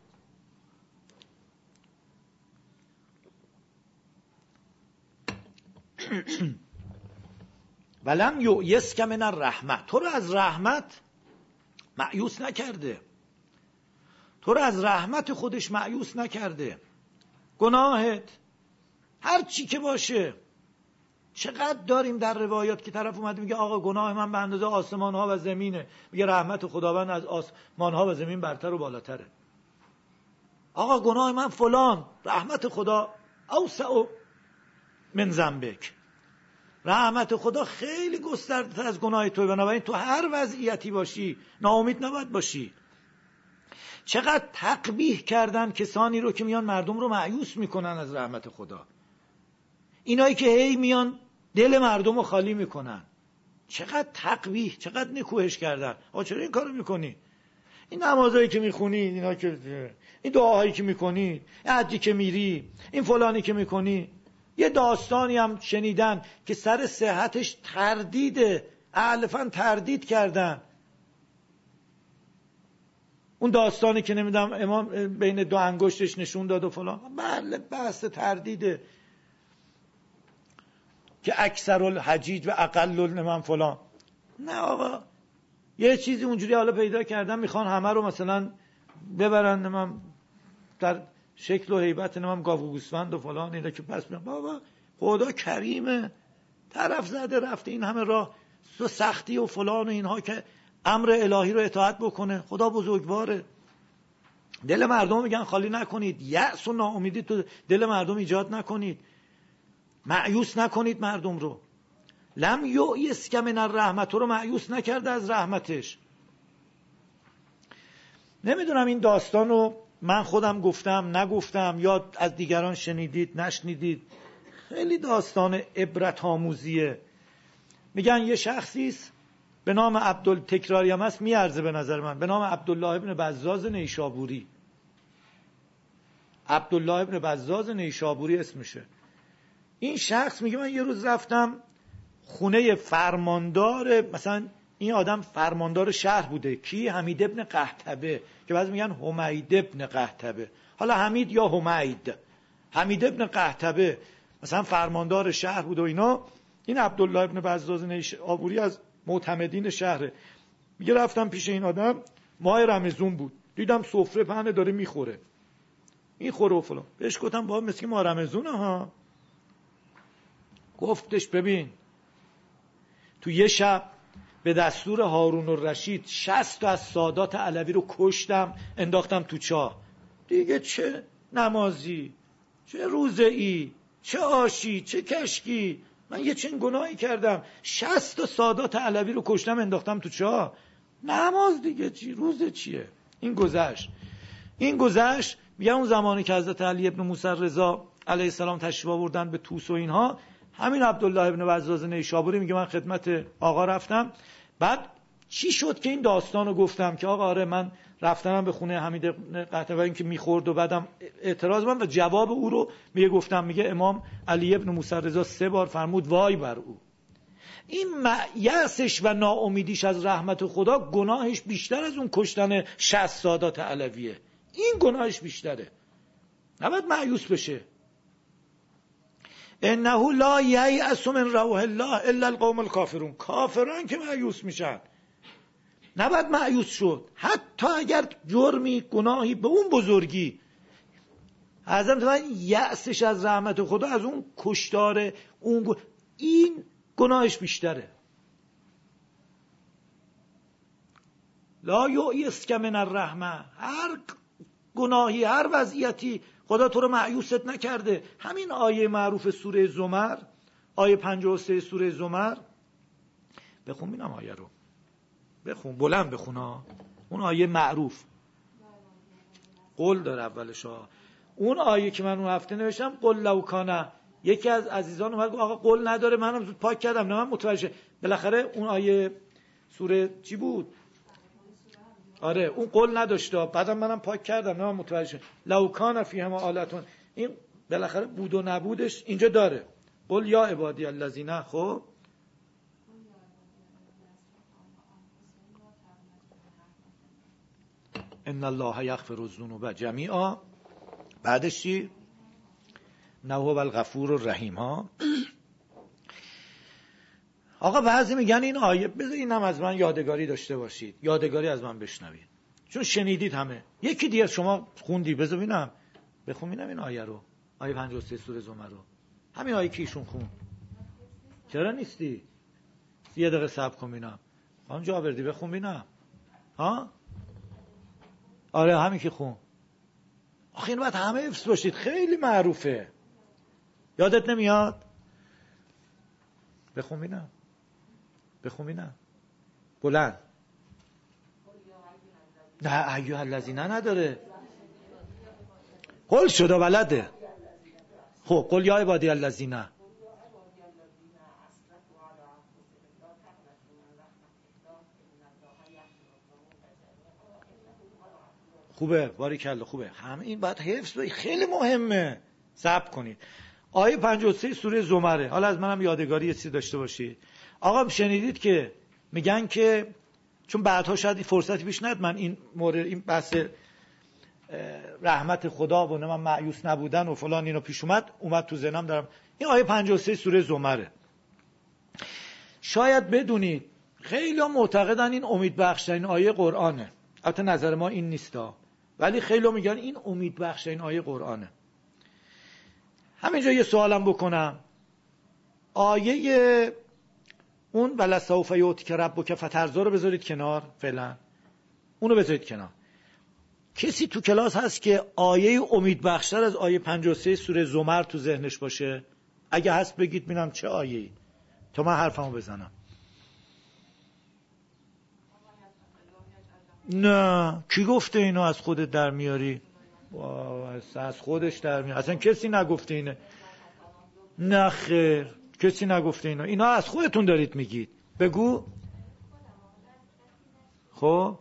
ولم یؤیسک من الرحمه، تو رو از رحمت مایوس نکرده، تو رو از رحمت خودش مایوس نکرده. گناهت هر چی که باشه، چقدر داریم در روایات که طرف اومده میگه آقا گناه من به اندازه آسمان ها و زمینه، میگه رحمت خداوند از آسمان ها و زمین برتر و بالاتره. آقا گناه من فلان، رحمت خدا اوسع من ذنبک، رحمت خدا خیلی گسترده تر از گناه تو، بنابراین تو هر وضعیتی باشی ناامید نباید باشی. چقدر تقبیح کردن کسانی رو که میان مردم رو مایوس میکنن از رحمت خدا، اینایی که هی میان دل مردم رو خالی میکنن، چقدر تقبیح، چقدر نکوهش کردن. چرا این کارو میکنی؟ این نمازایی که میخونی، اینا که این دعاهایی که میکنی، این حجی که میری، این فلانی که میکنی. یه داستانی هم شنیدن که سر صحتش تردیده، اهل فن تردید کردن. اون داستانی که نمیدونم امام بین دو انگشتش نشون داد و فلان، بله بحث تردیده. که اکثر الحجیج و اقل النمم فلان. نه آقا، یه چیزی اونجوری حالا پیدا کردن میخوان همه رو مثلا ببرن من در شکل و هیبت نمام گاو و گوسفند و فلان اینا که پس میان. بابا خدا کریمه، طرف زده رفته این همه راه سختی و فلان و اینها که امر الهی رو اطاعت بکنه. خدا بزرگواره. دل مردم میگن خالی نکنید، یأس و ناامیدی تو دل مردم ایجاد نکنید، مایوس نکنید مردم رو. لم یؤیس من الرحمة، رو مایوس نکرده از رحمتش. نمیدونم این داستان رو من خودم گفتم نگفتم یا از دیگران شنیدید نشنیدید. خیلی داستان عبرت آموزیه. میگن یه شخصی است به نام تکراری هم هست، میارزه به نظر من، به نام عبدالله ابن بزاز نیشابوری. عبدالله ابن بزاز نیشابوری اسمشه. این شخص میگه من یه روز رفتم خونه فرماندار، مثلا این آدم فرماندار شهر بوده. کی؟ حمید ابن قحطبه، که بعضی میگن حمید ابن قحطبه، حالا حمید یا حمید. حمید ابن قحطبه مثلا فرماندار شهر بوده و اینا. این عبدالله ابن بزاز نیشابوری از معتمدین شهره. میگه رفتم پیش این آدم، ماه رمضان بود، دیدم سفره پهنه داره میخوره و فلان. بهش گفتم بابا مثل ماه رمضانه ها. گفتش ببین تو یه شب به دستور هارون الرشید 60 تا از سادات علوی رو کشتم انداختم تو چاه. دیگه چه نمازی، چه روزه‌ای، چه آشی، چه کشکی، من یه چنین گناهی کردم؟ 60 تا سادات علوی رو کشتم انداختم تو چاه. نماز دیگه چی، روزه چیه؟ این گذشت. میگه اون زمانی که حضرت علی ابن موسی رضا علیه السلام تشریف آوردن به طوس و اینها، همین عبدالله ابن بزاز نیشابوری میگه من خدمت آقا رفتم. بعد چی شد که این داستانو گفتم که آقا آره من رفتم به خونه حمید ابن قحطبه این که میخورد و بعدم اعتراض من و جواب او رو میگه گفتم. میگه امام علی ابن موسی رضا 3 بار فرمود وای بر او. این یأسش و ناامیدیش از رحمت خدا گناهش بیشتر از اون کشتن 60 سادات علویه. این گناهش بیشتره، نباید مایوس بشه. انه لا ییأس من روح الله الا القوم الکافرون. کافران که مایوس میشن، نباید مایوس شد حتی اگر جرمی گناهی به اون بزرگی. حضرت من یأسش از رحمت خدا از اون کشتار اون این گناهش بیشتره. لا یؤیس من الرحمة، هر گناهی هر وضعیتی خدا تو رو مایوست نکرده. همین آیه معروف سوره زمر، آیه 53 سوره زمر، بخون بینم آیه رو، بخون بلند بخون ها. اون آیه معروف قل داره اولش ها. اون آیه که من اون هفته نوشتم قل لو کان، یکی از عزیزان اومد گفت آقا قل نداره، منم زود پاک کردم. نه من متوجه، بالاخره اون آیه سوره چی بود؟ آره اون قول نداشته، بعدم منم پاک کردم. نه من متوجه لو کان فیهما آلهة، این بالاخره بود و نبودش اینجا داره. قل یا عبادی الذین، خب ان الله یغفر الذنوب جمیعا. بعدش چی؟ انه هو الغفور الرحیم ها. آقا بعضی میگن این آیه، بذار اینم از من یادگاری داشته باشید، یادگاری از من بشنوید، چون شنیدید همه. یکی دیگه شما خوندی، بذار ببینم، بخون ببینم این آیه رو، آیه 53 سوره زمر رو، همین آیه که ایشون خون. چرا نیستی؟ یه دقیقه صبر کن ببینم. خانم جابردی بخون ببینم. ها؟ آره همین که خون. آخه این باید همه حفظ باشید، خیلی معروفه. یادت نمیاد؟ بخون ببینم. بخون ببینم. بلند. نه ایها الذین نداره. قل شده بلده. خب قل یا عبادی الذین. خوبه، باریکلا، خوبه. همه این باید حفظ باشید، خیلی مهمه. صبر کنید. آیه 53 سوره زمره. حالا از منم یادگاری چیزی داشته باشید. آقا شنیدید که میگن که چون بعدها شاید فرصتی پیش نیاد من این مورد، این بحث رحمت خدا و من مایوس نبودن و فلان اینو پیش اومد تو ذهنم دارم. این آیه 53 سوره زمره. شاید بدونید خیلی ها معتقدن این امید بخشترین آیه قرآنه. البته نظر ما این نیستا، ولی خیلی ها میگن این امید بخشترین آیه قرآنه. همینجا یه سوالم بکنم، آیه اون ولسوف یؤتیک ربک فترضی رو بذارید کنار، فعلا اونو بذارید کنار. کسی تو کلاس هست که آیه امید بخشتر از آیه 53 سوره زمر تو ذهنش باشه؟ اگه هست بگید ببینم چه آیه‌ای تا من حرفمو بزنم. نه، کی گفته اینو از خودت در میاری؟ از خودش در میاری، اصلا کسی نگفته اینه. نه خیر، کسی نگفته اینو، اینا از خودتون دارید میگید. بگو. خب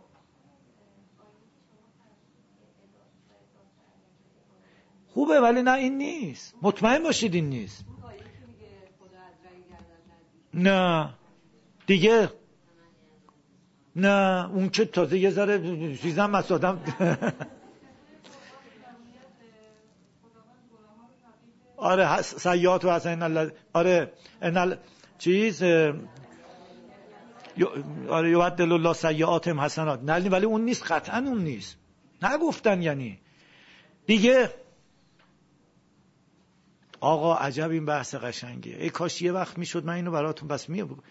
خوبه، ولی نه این نیست، مطمئن باشید این نیست. نه دیگه، نه اون که تازه یه ذره چیزم مسادم. آره سیئات و حسن الله، آره ان چیز آره یبدل الله سیئاتهم حسنات، نه ولی اون نیست، قطعا اون نیست، نگفتن یعنی دیگه. آقا عجب این بحث قشنگه، ای کاش یه وقت میشد من اینو براتون بس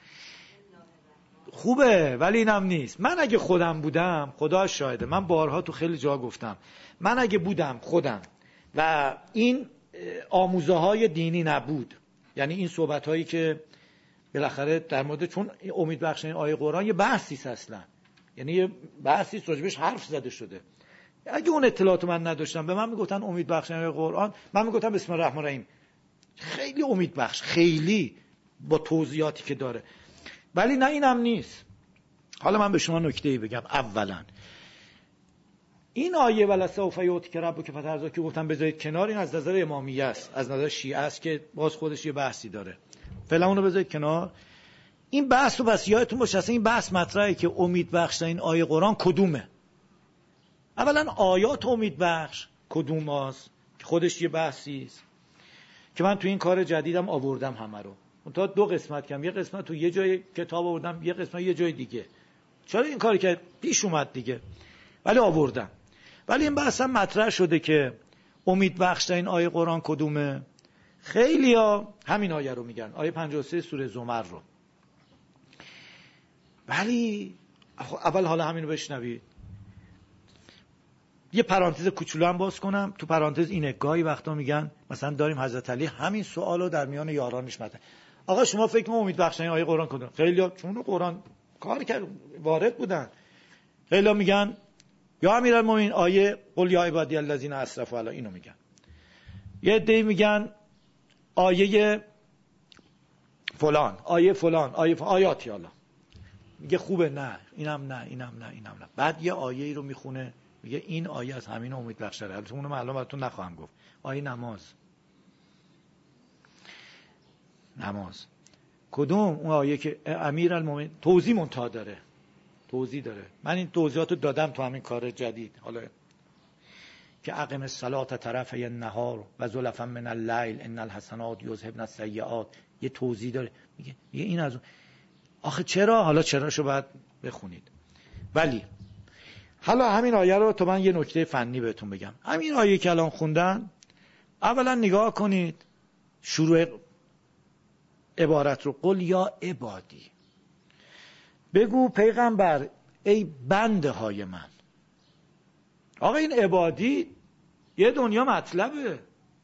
خوبه، ولی اینم نیست. من اگه خودم بودم، خدا شاهده، من بارها تو خیلی جا گفتم، من اگه بودم خودم و این آموزه های دینی نبود، یعنی این صحبت هایی که بالاخره در مورد، چون امید بخشترین آیه قرآن یه بحثی است اصلا، یعنی یه بحثی راجبش حرف زده شده، اگه اون اطلاعاتو من نداشتم، به من میگفتن امید بخشترین آیه قرآن، من میگفتم بسم الله الرحمن الرحیم، خیلی امید بخش، خیلی با توضیحاتی که داره. ولی نه اینم نیست. حالا من به شما نکته‌ای بگم. اولا این آیه ولسوف یؤتیک ربک فترضی که گفتم بذارید کنار، این از نظر امامیه است، از نظر شیعه است که باز خودش یه بحثی داره، فعلا اونو بذارید کنار. این بحث رو بس یادتون باشه، اصلا این بحث مطرحه که امید بخش این آیه قرآن کدومه. اولا آیات امید بخش کدوم است که خودش یه بحثی است که من تو این کار جدیدم آوردم همه رو. تا 2 قسمت کردم، یه قسمت تو یه جای کتاب آوردم، یه قسمت یه جای دیگه. چرا این کاری که پیش اومد دیگه، ولی آوردم. ولی این بحث هم مطرح شده که امید بخشترین آیه قرآن کدومه. خیلیا همین آیه رو میگن، آیه 53 سوره زمر رو. ولی اول حالا همین رو بشنوید. یه پرانتز کوچولو هم باز کنم. تو پرانتز اینه، گاهی وقتا میگن مثلا داریم حضرت علی همین سوالو در میان یارانش مطرح، آقا شما فکر کنید امید بخشترین آیه قرآن کدوم؟ خیلی‌ها چون قرآن کار کرد وارد بودن، خیلی‌ها میگن یا امیرالمومنین آیه قل یا عبادی الذین اسرفوا علی، اینو میگن. یه عده‌ای میگن آیه فلان، آیه فلان، آیاتی. حالا میگه خوبه، نه اینم نه، اینم نه، اینم نه. بعد یه آیه‌ای رو میخونه میگه این آیه از همین امید بخشتره. البته اونو معلومه براتون نخواهم گفت. آیه نماز کدوم؟ اون آیه که امیرالمومنین توضیح منتها داره، توضیح داره. من این توضیحاتو دادم تو همین کار جدید. حالا که اقم الصلاة طرفی النهار و زلفا من اللیل ان الحسنات یذهبن السیئات، یه توضیح داره. میگه این از آخه چرا؟ حالا چراشو باید بخونید. ولی حالا همین آیه رو تو من یه نکته فنی بهتون بگم. همین آیه که الان خوندن، اولا نگاه کنید شروع عبارت رو، قل یا عبادی، بگو پیغمبر ای بنده های من. آقا این عبادی یه دنیا مطلبه.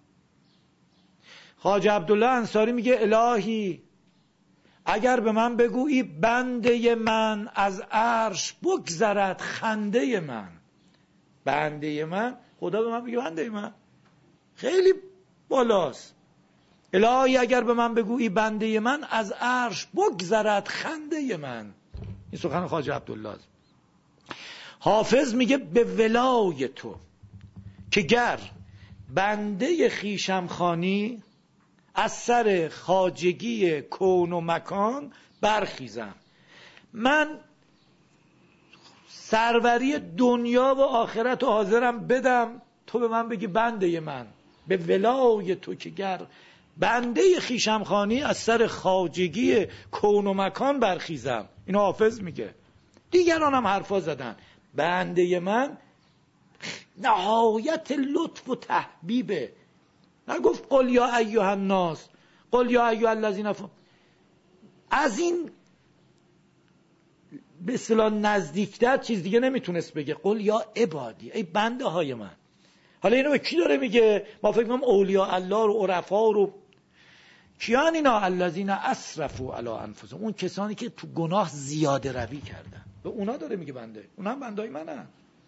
خواجه عبدالله انصاری میگه الهی اگر به من بگویی بنده من از عرش بگذرد خنده من، بنده من، خدا به من بگه بنده من، خیلی بالاست. الهی اگر به من بگویی بنده من از عرش بگذرد خنده من. این سخن خواجه عبدالله است. حافظ میگه به ولای تو که گر بنده خیشم خوانی، از سر خواجگی کون و مکان برخیزم. من سروری دنیا و آخرت و حاضرم بدم تو به من بگی بنده من. به ولای تو که گر بنده خیشمخوانی از سر خواجگی کون و مکان برخیزم. اینو حافظ میگه. دیگران هم حرفا زدن. بنده من نهایت لطف و تحبیبه. نگفت قل یا ایها الناس، قل یا ایها الذین از این به اصطلاح نزدیکتر چیز دیگه نمیتونست بگه. قل یا عبادی، ای بنده های من. حالا اینو به کی داره میگه؟ ما فکر کنیم اولیاء الله رو، عرفا رو. کیان اینا؟ الذین اسرفوا علی انفسهم، اون کسانی که تو گناه زیاده روی کردن. به اونا داره میگه بنده. اونا هم بندهای منن.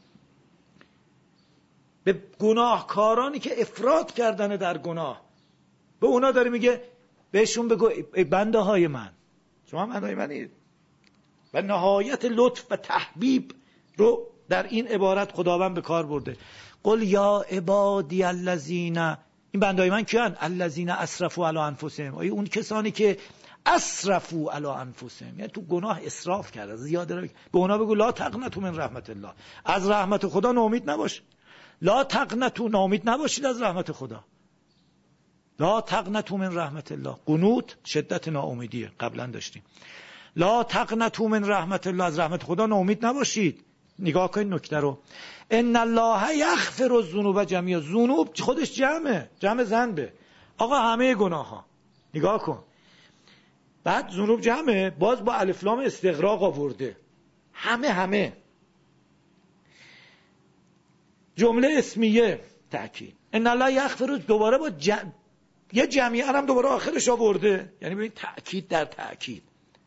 به گناهکارانی که افراط کردن در گناه، به اونا داره میگه بهشون بگو ای بنده های من، شما هم بنده های منید. و نهایت لطف و تحبیب رو در این عبارت خداوند به کار برده. قل یا عبادی الذین، این بندهای من کیان؟ الذین اسرفوا علی انفسهم، اون کسانی که اسرفوا علی انفسهم، یعنی تو گناه اسراف کرده، زیاده روی. به اونا بگو لا تقنطوا من رحمت الله، از رحمت خدا ناامید نباش. لا تقنطوا، ناامید نباشید از رحمت خدا. لا تقنطوا من رحمت الله، قنوط شدت ناامیدیه، قبلا داشتیم. لا تقنطوا من رحمت الله، از رحمت خدا ناامید نباشید. نگاه کنید نکته رو. ان الله یغفر الذنوب جمیعا، ذنوب خودش جمع ذنبه. آقا همه گناه ها، نگاه کن. بعد ذنوب جمعه، باز با الف لام استغراق آورده. همه جمله اسمیه تأکید. ان الله یغفر، دوباره با یه جمعیه هم دوباره آخرش آورده. یعنی ببین تأکید در تأکید.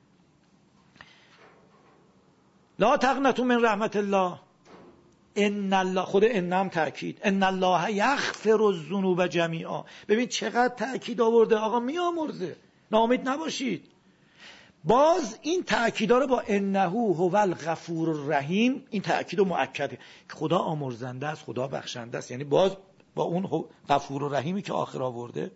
لا تقنطوا من رحمت الله، ان الله، خود ان هم تأکید. ان الله یغفر الذنوب جمیعا. ببین چقدر تأکید آورده. آقا میامرزه، ناامید نباشید. باز این تأکیدا رو با انه هو الغفور الرحیم، این تأکید رو مؤکده که خدا آمرزنده است، خدا بخشنده است. یعنی باز با اون غفور الرحیمی که آخر آورده.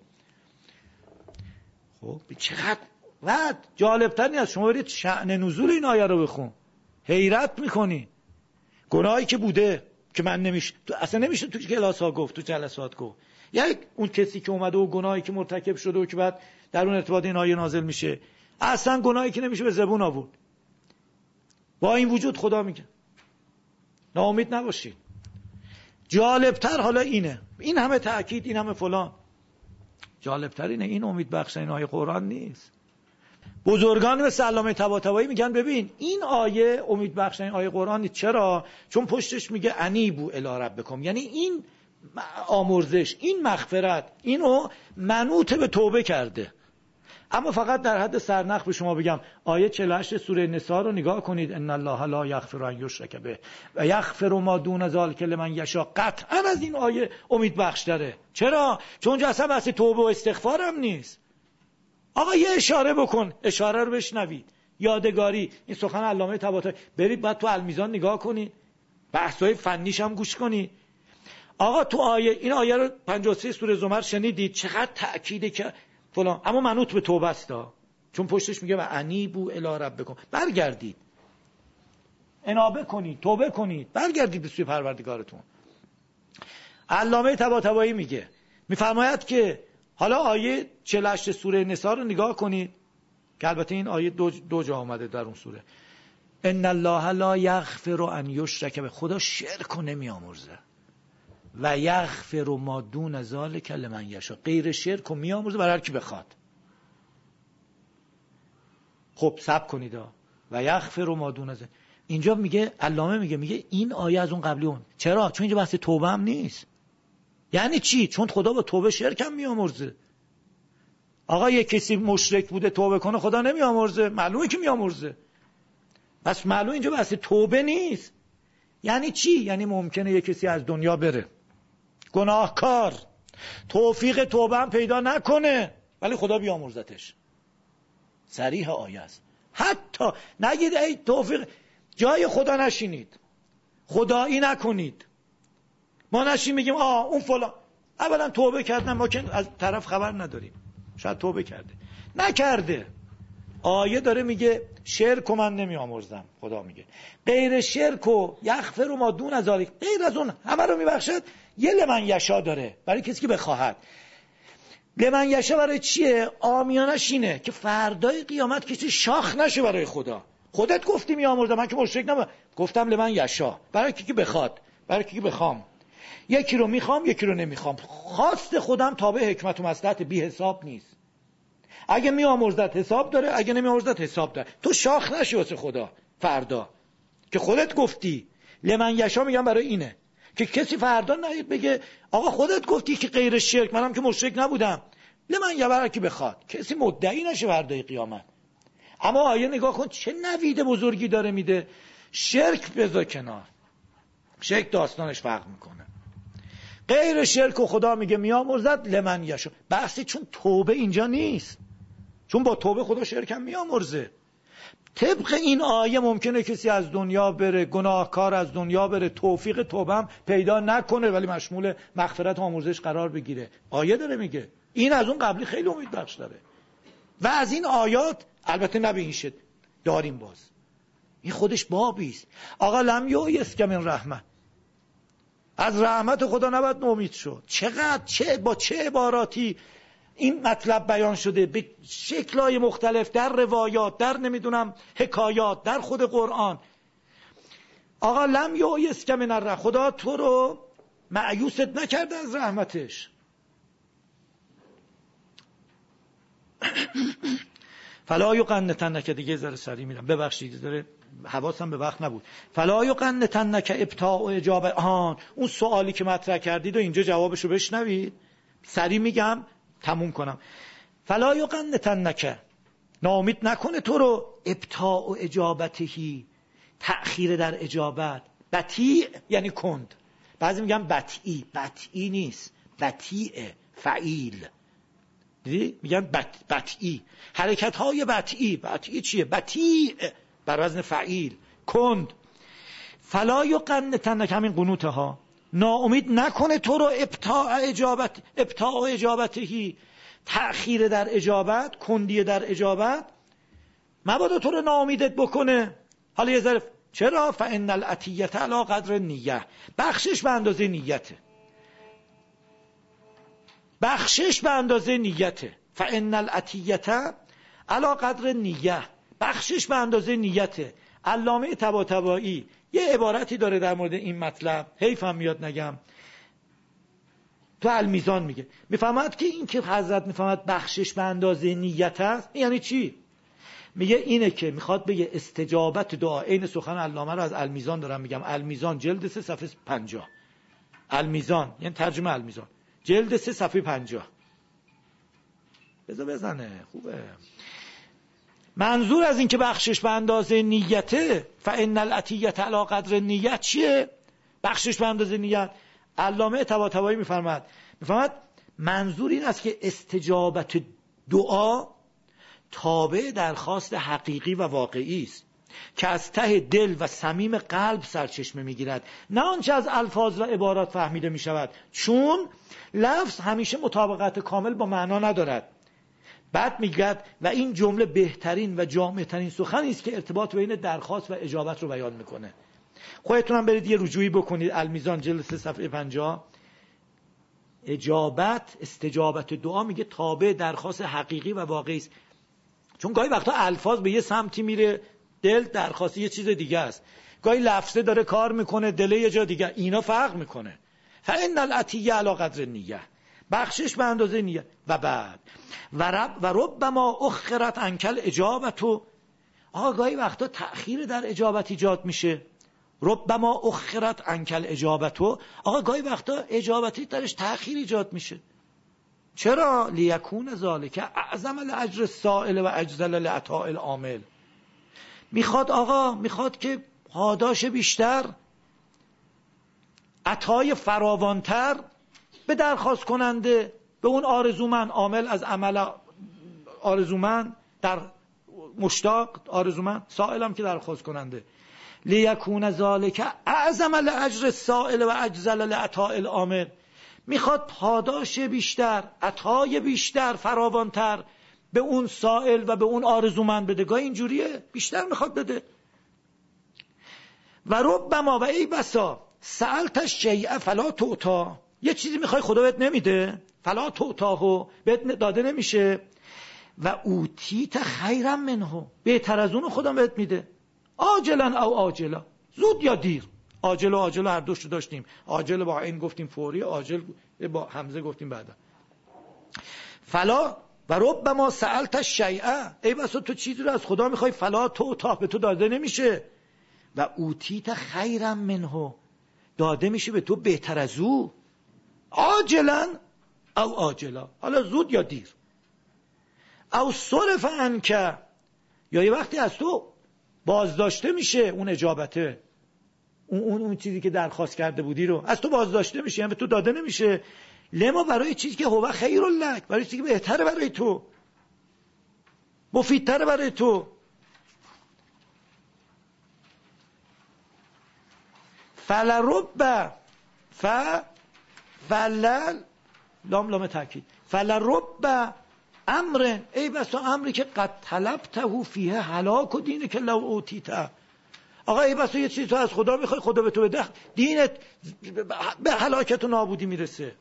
خب چقدر بعد جالبتر نیست. شما برید شأن نزول این آیه رو بخون، حیرت میکنی. گناهی که بوده که من اصلا نمیشه تو کلاس ها گفت، تو جلسات گفت. یک اون کسی که اومده و گناهی که مرتکب شده و که بعد در اون ارتباط این آیه نازل میشه، اصلا گناهی که نمیشه به زبون آورد. با این وجود خدا میگه ناامید نباشید. جالبتر حالا اینه، این همه تأکید، این همه فلان، جالبتر اینه این امید بخش این آیه قرآن نیست. بزرگان مثل علامه طباطبایی میگن ببین این آیه امید بخش این آیه قرآن نیست. چرا؟ چون پشتش میگه انیبوا الی ربکم، یعنی این آمرزش، این مغفرت، اینو منوط به توبه کرده. اما فقط در حد سرنخ به شما بگم، آیه 48 سوره نساء رو نگاه کنید. ان الله لا یغفر ان یشرک به و یغفر ما دون ذلک لمن یشاء. قطعا از این آیه امید بخش داره. چرا؟ چون اونجا اصلا بحث توبه و استغفار هم نیست. آقا یه اشاره بکن، اشاره رو بشنوید، یادگاری. این سخن علامه طباطبایی، برید بعد تو المیزان نگاه کنید، بحث‌های فنیش هم گوش کنید. آقا تو آیه، این آیه رو 53 سوره زمر شنیدید چقدر تأکیده که فلان، اما منوط به توبه است، چون پشتش میگه و انیبوا الی ربکم، برگردید، انابه کنید، توبه کنید، برگردید به سوی پروردگارتون. علامه طباطبایی میگه، میفرماید که حالا آیه 48 سوره نساء رو نگاه کنید که البته این آیه دو جا آمده در اون سوره. ان الله لا یغفر ان یشرک به، خدا شرک رو نمیآمرزه. و یغفر ما دون ذلک لمن یشاء، غیر شرک رو میآمرزه برای هر کی بخواد. خب صبر کنید و یغفر ما دون ذلک. اینجا میگه علامه میگه این آیه از اون قبلی اون. چرا؟ چون اینجا بحث توبه هم نیست. یعنی چی؟ چون خدا با توبه شرک هم میآمرزه. آقا یک کسی مشرک بوده توبه کنه خدا نمیآمرزه؟ معلومه که میآمرزه. پس معلومه اینجا بحث توبه نیست. یعنی چی؟ یعنی ممکنه یک کسی از دنیا بره گناهکار، توفیق توبه هم پیدا نکنه، ولی خدا بیامرزتش. صریح آیه است. حتی نگید ای توفیق، جای خدا نشینید، خدایی نکنید. ما نشین میگیم اون فلان اولا توبه کردن، ما که از طرف خبر نداریم، شاید توبه کرده نکرده. آیه داره میگه شرک و من نمیآمرزم. خدا میگه غیر شرک و یغفر ما دون ذلک، غیر از اون همه رو میبخشد. یه لمن یشا داره، برای کسی که بخواهد. لمن یشا برای چیه؟ عامیانش اینه که فردای قیامت کسی شاخ نشه برای خدا. خودت گفتی میامرزم، من که مشرک نبودم، گفتم لمن یشا، برای کی که بخواد، برای کی که بخوام. یکی رو میخوام یکی رو نمیخوام. خواست خودم تابع حکمت و مصلحت بی حساب نیست. اگه میامرزت حساب داره، اگه نمیامرزت حساب داره. تو شاخ نشی واسه خدا فردا که خودت گفتی. لمن یشا میگم برای اینه که کسی فردا نهید بگه آقا خودت گفتی که غیر شرک، منم که مشرک نبودم. لمن یشا برای کی بخواد، کسی مدعی نشه فردای قیامت. اما آیه نگاه کن چه نوید بزرگی داره میده. شرک بذار کنار، شرک داستانش فرق میکنه. غیر شرک و خدا میگه میامرزد لمن یشا. بحثی چون توبه اینجا نیست، چون با توبه خدا شرک هم میامرزه. طبق این آیه ممکنه کسی از دنیا بره، گناهکار از دنیا بره، توفیق توبه هم پیدا نکنه ولی مشمول مغفرت و آمرزش قرار بگیره. آیه داره میگه. این از اون قبلی خیلی امید بخش داره. و از این آیات البته نبی این شد داریم باز. این خودش بابیست. آقا لم یئس من رحمت، از رحمت خدا نباید نومید شد. چقدر با چه عباراتی این مطلب بیان شده به شکل‌های مختلف در روایات، در نمیدونم حکایات، در خود قرآن. آقا لم یئس من الرحمت، خدا تو رو مایوست نکرده از رحمتش. فلا یقنطنک، دیگه ذره سریع میرم ببخشید ذره حواسم به وقت نبود. فلا یقنطنک ابتاء و اجابه. اون سوالی که مطرح کردید و اینجا جوابشو بشنوید، سریع میگم تموم کنم. فلا یقنطنک، ناامید نکنه تو رو، ابتاء و اجابتهی، تأخیر در اجابت. بطیء یعنی کند، بعضی میگن بطیء، بطیء نیست، بطیء فعیل، دیدی میگن بطیء، حرکت های بطیء. بطیء چیه؟ بطیء بر وزن فعیل، کند. فلا یقنطنک، همین قنوته ها، ناامید نکنه تو رو، ابتاء اجابتهی، تأخیر در اجابت، کندی در اجابت، مبادا تو رو ناامیدت بکنه. حالا یه ذره چرا؟ فان العطیة علی قدر نیه، بخشش به اندازه نیته، بخشش به اندازه نیته. فان العطیة علی قدر نیه، بخشش به اندازه نیته. علامه طباطبایی یه عبارتی داره در مورد این مطلب، حیفم میاد نگم، تو المیزان میگه، میفهمد که این که حضرت میفهمد بخشش به اندازه نیت است یعنی چی؟ میگه اینه که میخواد بگه استجابت دعا. این سخن علامه رو از المیزان دارم میگم، المیزان جلد 3 صفحه 50. المیزان یعنی ترجمه المیزان، جلد 3 صفحه 50. بزنه خوبه. منظور از این که بخشش به اندازه نیته، فان العطیة علی قدر نیت چیه؟ بخشش به اندازه نیت. علامه طباطبایی میفرماد منظور این است که استجابت دعا تابع درخواست حقیقی و واقعی است که از ته دل و صمیم قلب سرچشمه میگیرد، نه آنچه از الفاظ و عبارات فهمیده میشود، چون لفظ همیشه مطابقت کامل با معنا ندارد. بعد میگد و این جمله بهترین و جامع‌ترین سخنی است که ارتباط بین درخواست و اجابت رو بیان میکنه. خودتونم برید یه رجوعی بکنید، المیزان جلد 3 صفحه 50. استجابت دعا میگه تابع درخواست حقیقی و واقعی است، چون گاهی وقتا الفاظ به یه سمتی میره، دل درخواست یه چیز دیگه است. گاهی لفظه داره کار میکنه، دل یه جا دیگه، اینا فرق میکنه. فإن العطیة علی قدر نیه، بخشش به اندازه نیت. و بعد و ربما اخرت عنکل اجابت. آقا گاهی وقتا تأخیر در اجابت ایجاد میشه. ربما اخرت عنکل اجابت. آقا گاهی وقتا اجابتی درش تأخیر ایجاد میشه. چرا؟ لیکون ذالک اعظم الاجر السائل و اجزل لعطاء العامل. میخواد که پاداش بیشتر، عطای فراوانتر به درخواست کننده، به اون آرزومند، عامل از عمل آرزومند، در مشتاق آرزومند، سائلم که درخواست کننده. لیکون ذالک اعظم الاجر السائل و اجزل لعطاء العامل. میخواد پاداش بیشتر، عطای بیشتر، فراوانتر به اون سائل و به اون آرزومند بده. گاهی اینجوریه، بیشتر میخواد بده. و ربما و ای بسا سألتش شیء فلا تعطا. یه چیزی میخوای خدا بهت نمیده، فلا تعطاه، بهت داده نمیشه. و اوتیت خیرا منه، بهتر از اون خدا بهت میده. عاجلا او آجلا، زود یا دیر. عاجل و عاجل هر دوش رو داشتیم. عاجل با عین گفتیم فوری، عاجل با همزه گفتیم بعدا. فلا و ربما سألت الشیء، ای بسا تو چیزی رو از خدا میخوای، فلا تعطاه، به تو داده نمیشه. و اوتیت خیرا منه، داده میشه به تو بهتر از او. عاجلا او آجلا، حالا زود یا دیر. او صرف عنک، یا یه وقتی از تو بازداشته میشه اون اجابته، اون چیزی که درخواست کرده بودی رو از تو بازداشته میشه، یعنی به تو داده نمیشه. لما، برای چیزی که هو خیر لک، برای چیزی که بهتره برای تو، مفیدتره برای تو. فلرب فلل لام تاکید، فلرب امر، ای بسا امری که قد طلبته فیه هلاک و دینه که لو اوتیته. آقا ای بسا یه چیزی تو از خدا میخوای، خدا به تو بده، دینت به هلاکت و نابودی میرسه.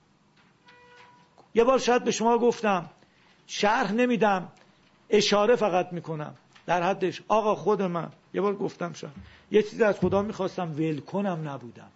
یه بار شاید به شما گفتم، شرح نمیدم، اشاره فقط میکنم در حدش. آقا خود من یه بار گفتم شاید یه چیزی از خدا میخواستم، ول کنم نبودم،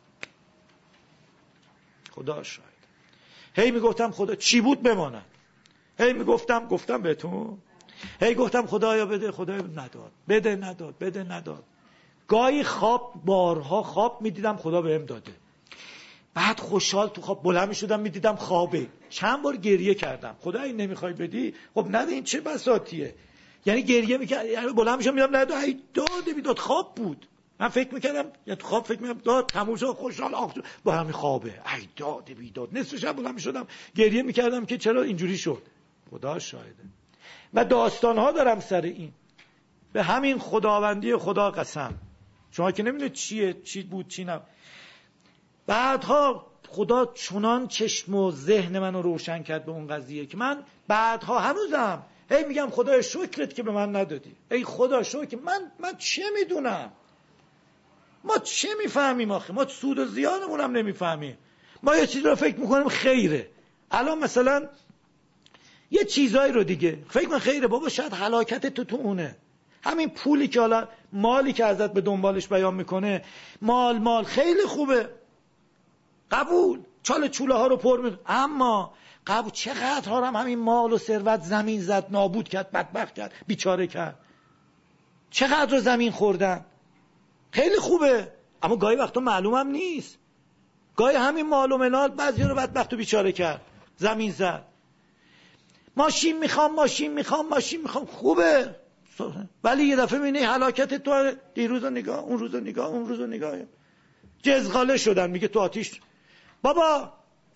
خدا شاید. هی میگفتم خدا چی بود بماند، هی گفتم بهتون، هی گفتم خدایا بده، خدایا نداد، بده نداد. گاهی خواب، بارها خواب میدیدم خدا بهم داده، بعد خوشحال تو خواب بلند میشدم میدیدم خوابه. چند بار گریه کردم، خدا این نمیخوای بدی، خب نده، این چه بساطیه. یعنی گریه میکردم، یعنی بلند میشم میدم نده، ای داده بیداد، خواب بود. من فکر میکردم، یا تو خواب فکر میکردم داد، تموم شد، خوشحال با همین خوابه، ای داده بیداد. نصف شب بلند میشدم گریه میکردم که چرا اینجوری شد. خدا شاهده. و داستانها دارم سر این، به همین خداوندی خدا قسم. شما که نمیدونید چیه، چی بود چی نه. بعدها خدا چنان چشم و ذهن منو روشن کرد به اون قضیه که من بعدها هنوزم هی میگم خدای شکرت که به من ندادی. ای خدا شکر، من چه میدونم، ما چه میفهمیم آخه، ما سود و زیانمونم نمیفهمیم. ما یه چیز رو فکر میکنیم خیره. الان مثلا یه چیزایی رو دیگه فکر من خیره، بابا شاید هلاکت تو اونه. همین پولی که حالا مالی که ازت به دنبالش بیان میکنه، مال خیلی خوبه، قبول، چاله چوله ها رو پر میکنه، اما قبول چقدر ها هم همین مال و ثروت زمین زد، نابود کرد، بدبخت کرد، بیچاره کرد. چقدر رو زمین خوردن، خیلی خوبه، اما گاهی وقتا معلومم نیست. گاهی همین مال و منال بعضی رو بدبخت و بیچاره کرد، زمین زد. ماشین میخوام، خوبه، ولی یه دفعه میبینی هلاکت تو. دیروز رو نگاه، اون روز رو نگاه، جزغاله شدن. میگه تو آتیش. بابا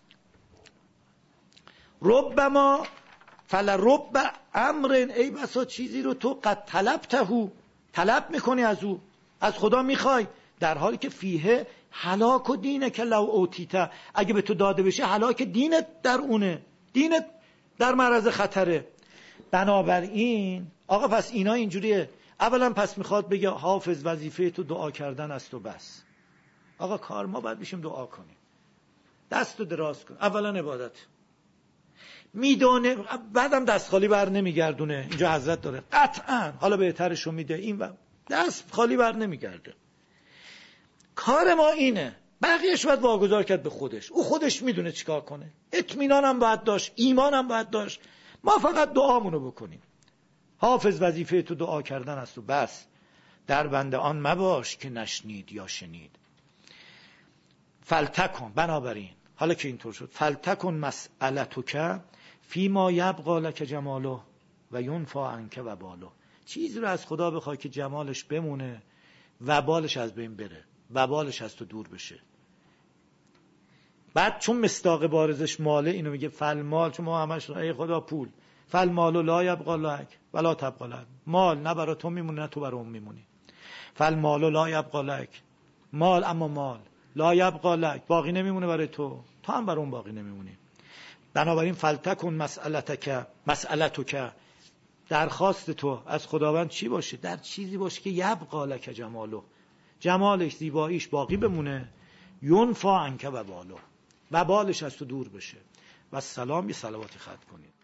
ربما فلرب امر، ای بسا چیزی رو تو قد طلب میکنی از او، از خدا میخوای، در حالی که فیه هلاک و دینه که لو اوتیته، اگه به تو داده بشه هلاک دینت در اونه، دینت در معرض خطره. بنابراین آقا پس اینا اینجوریه. اولا پس میخواد بگه حافظ وظیفه تو دعا کردن است و بس. آقا کار ما باید بشیم دعا کنیم، دست رو دراز کن. اولا عبادت میدونه، بعدم دست خالی بر نمیگردونه. اینجا حضرت داره قطعا، حالا بهترشو میده، این و دست خالی بر نمیگرده. کار ما اینه، بقیهش باید واگذار کرد به خودش. او خودش میدونه چیکار کنه، اطمینانم باید داشت، ایمانم باید داشت. ما فقط دعامونو بکنیم. حافظ وظیفه تو دعا کردن است و بس، در بند آن مباش که نشنید یا شنید. فلتکن، بنابراین حالا که اینطور شد، فلتکن مسئلتک فیما یبقی لک جماله و ینفی عنک وباله. چیزی رو از خدا بخوای که جمالش بمونه، وبالش از بین بره، وبالش از تو دور بشه. بعد چون مصداق بارزش ماله، اینو میگه فالمال، چون ما همش ای خدا پول، فالمال لا یبقی لک ولا تبقی لک، مال نه برای تو میمونه نه تو برای اون میمونی. فالمال لا یبقی لک، مال، اما مال لا یبقی لک، باقی نمیمونه برای تو، تو هم برای اون باقی نمیمونی. بنابراین فلتکن مسئلتک، درخواست تو از خداوند چی باشه؟ در چیزی باشه که یبقی لک جماله، جمالش، زیباییش باقی بمونه، ینفی عنک وباله، و بالش از تو دور بشه. و سلام، یه صلواتی ختم کنید.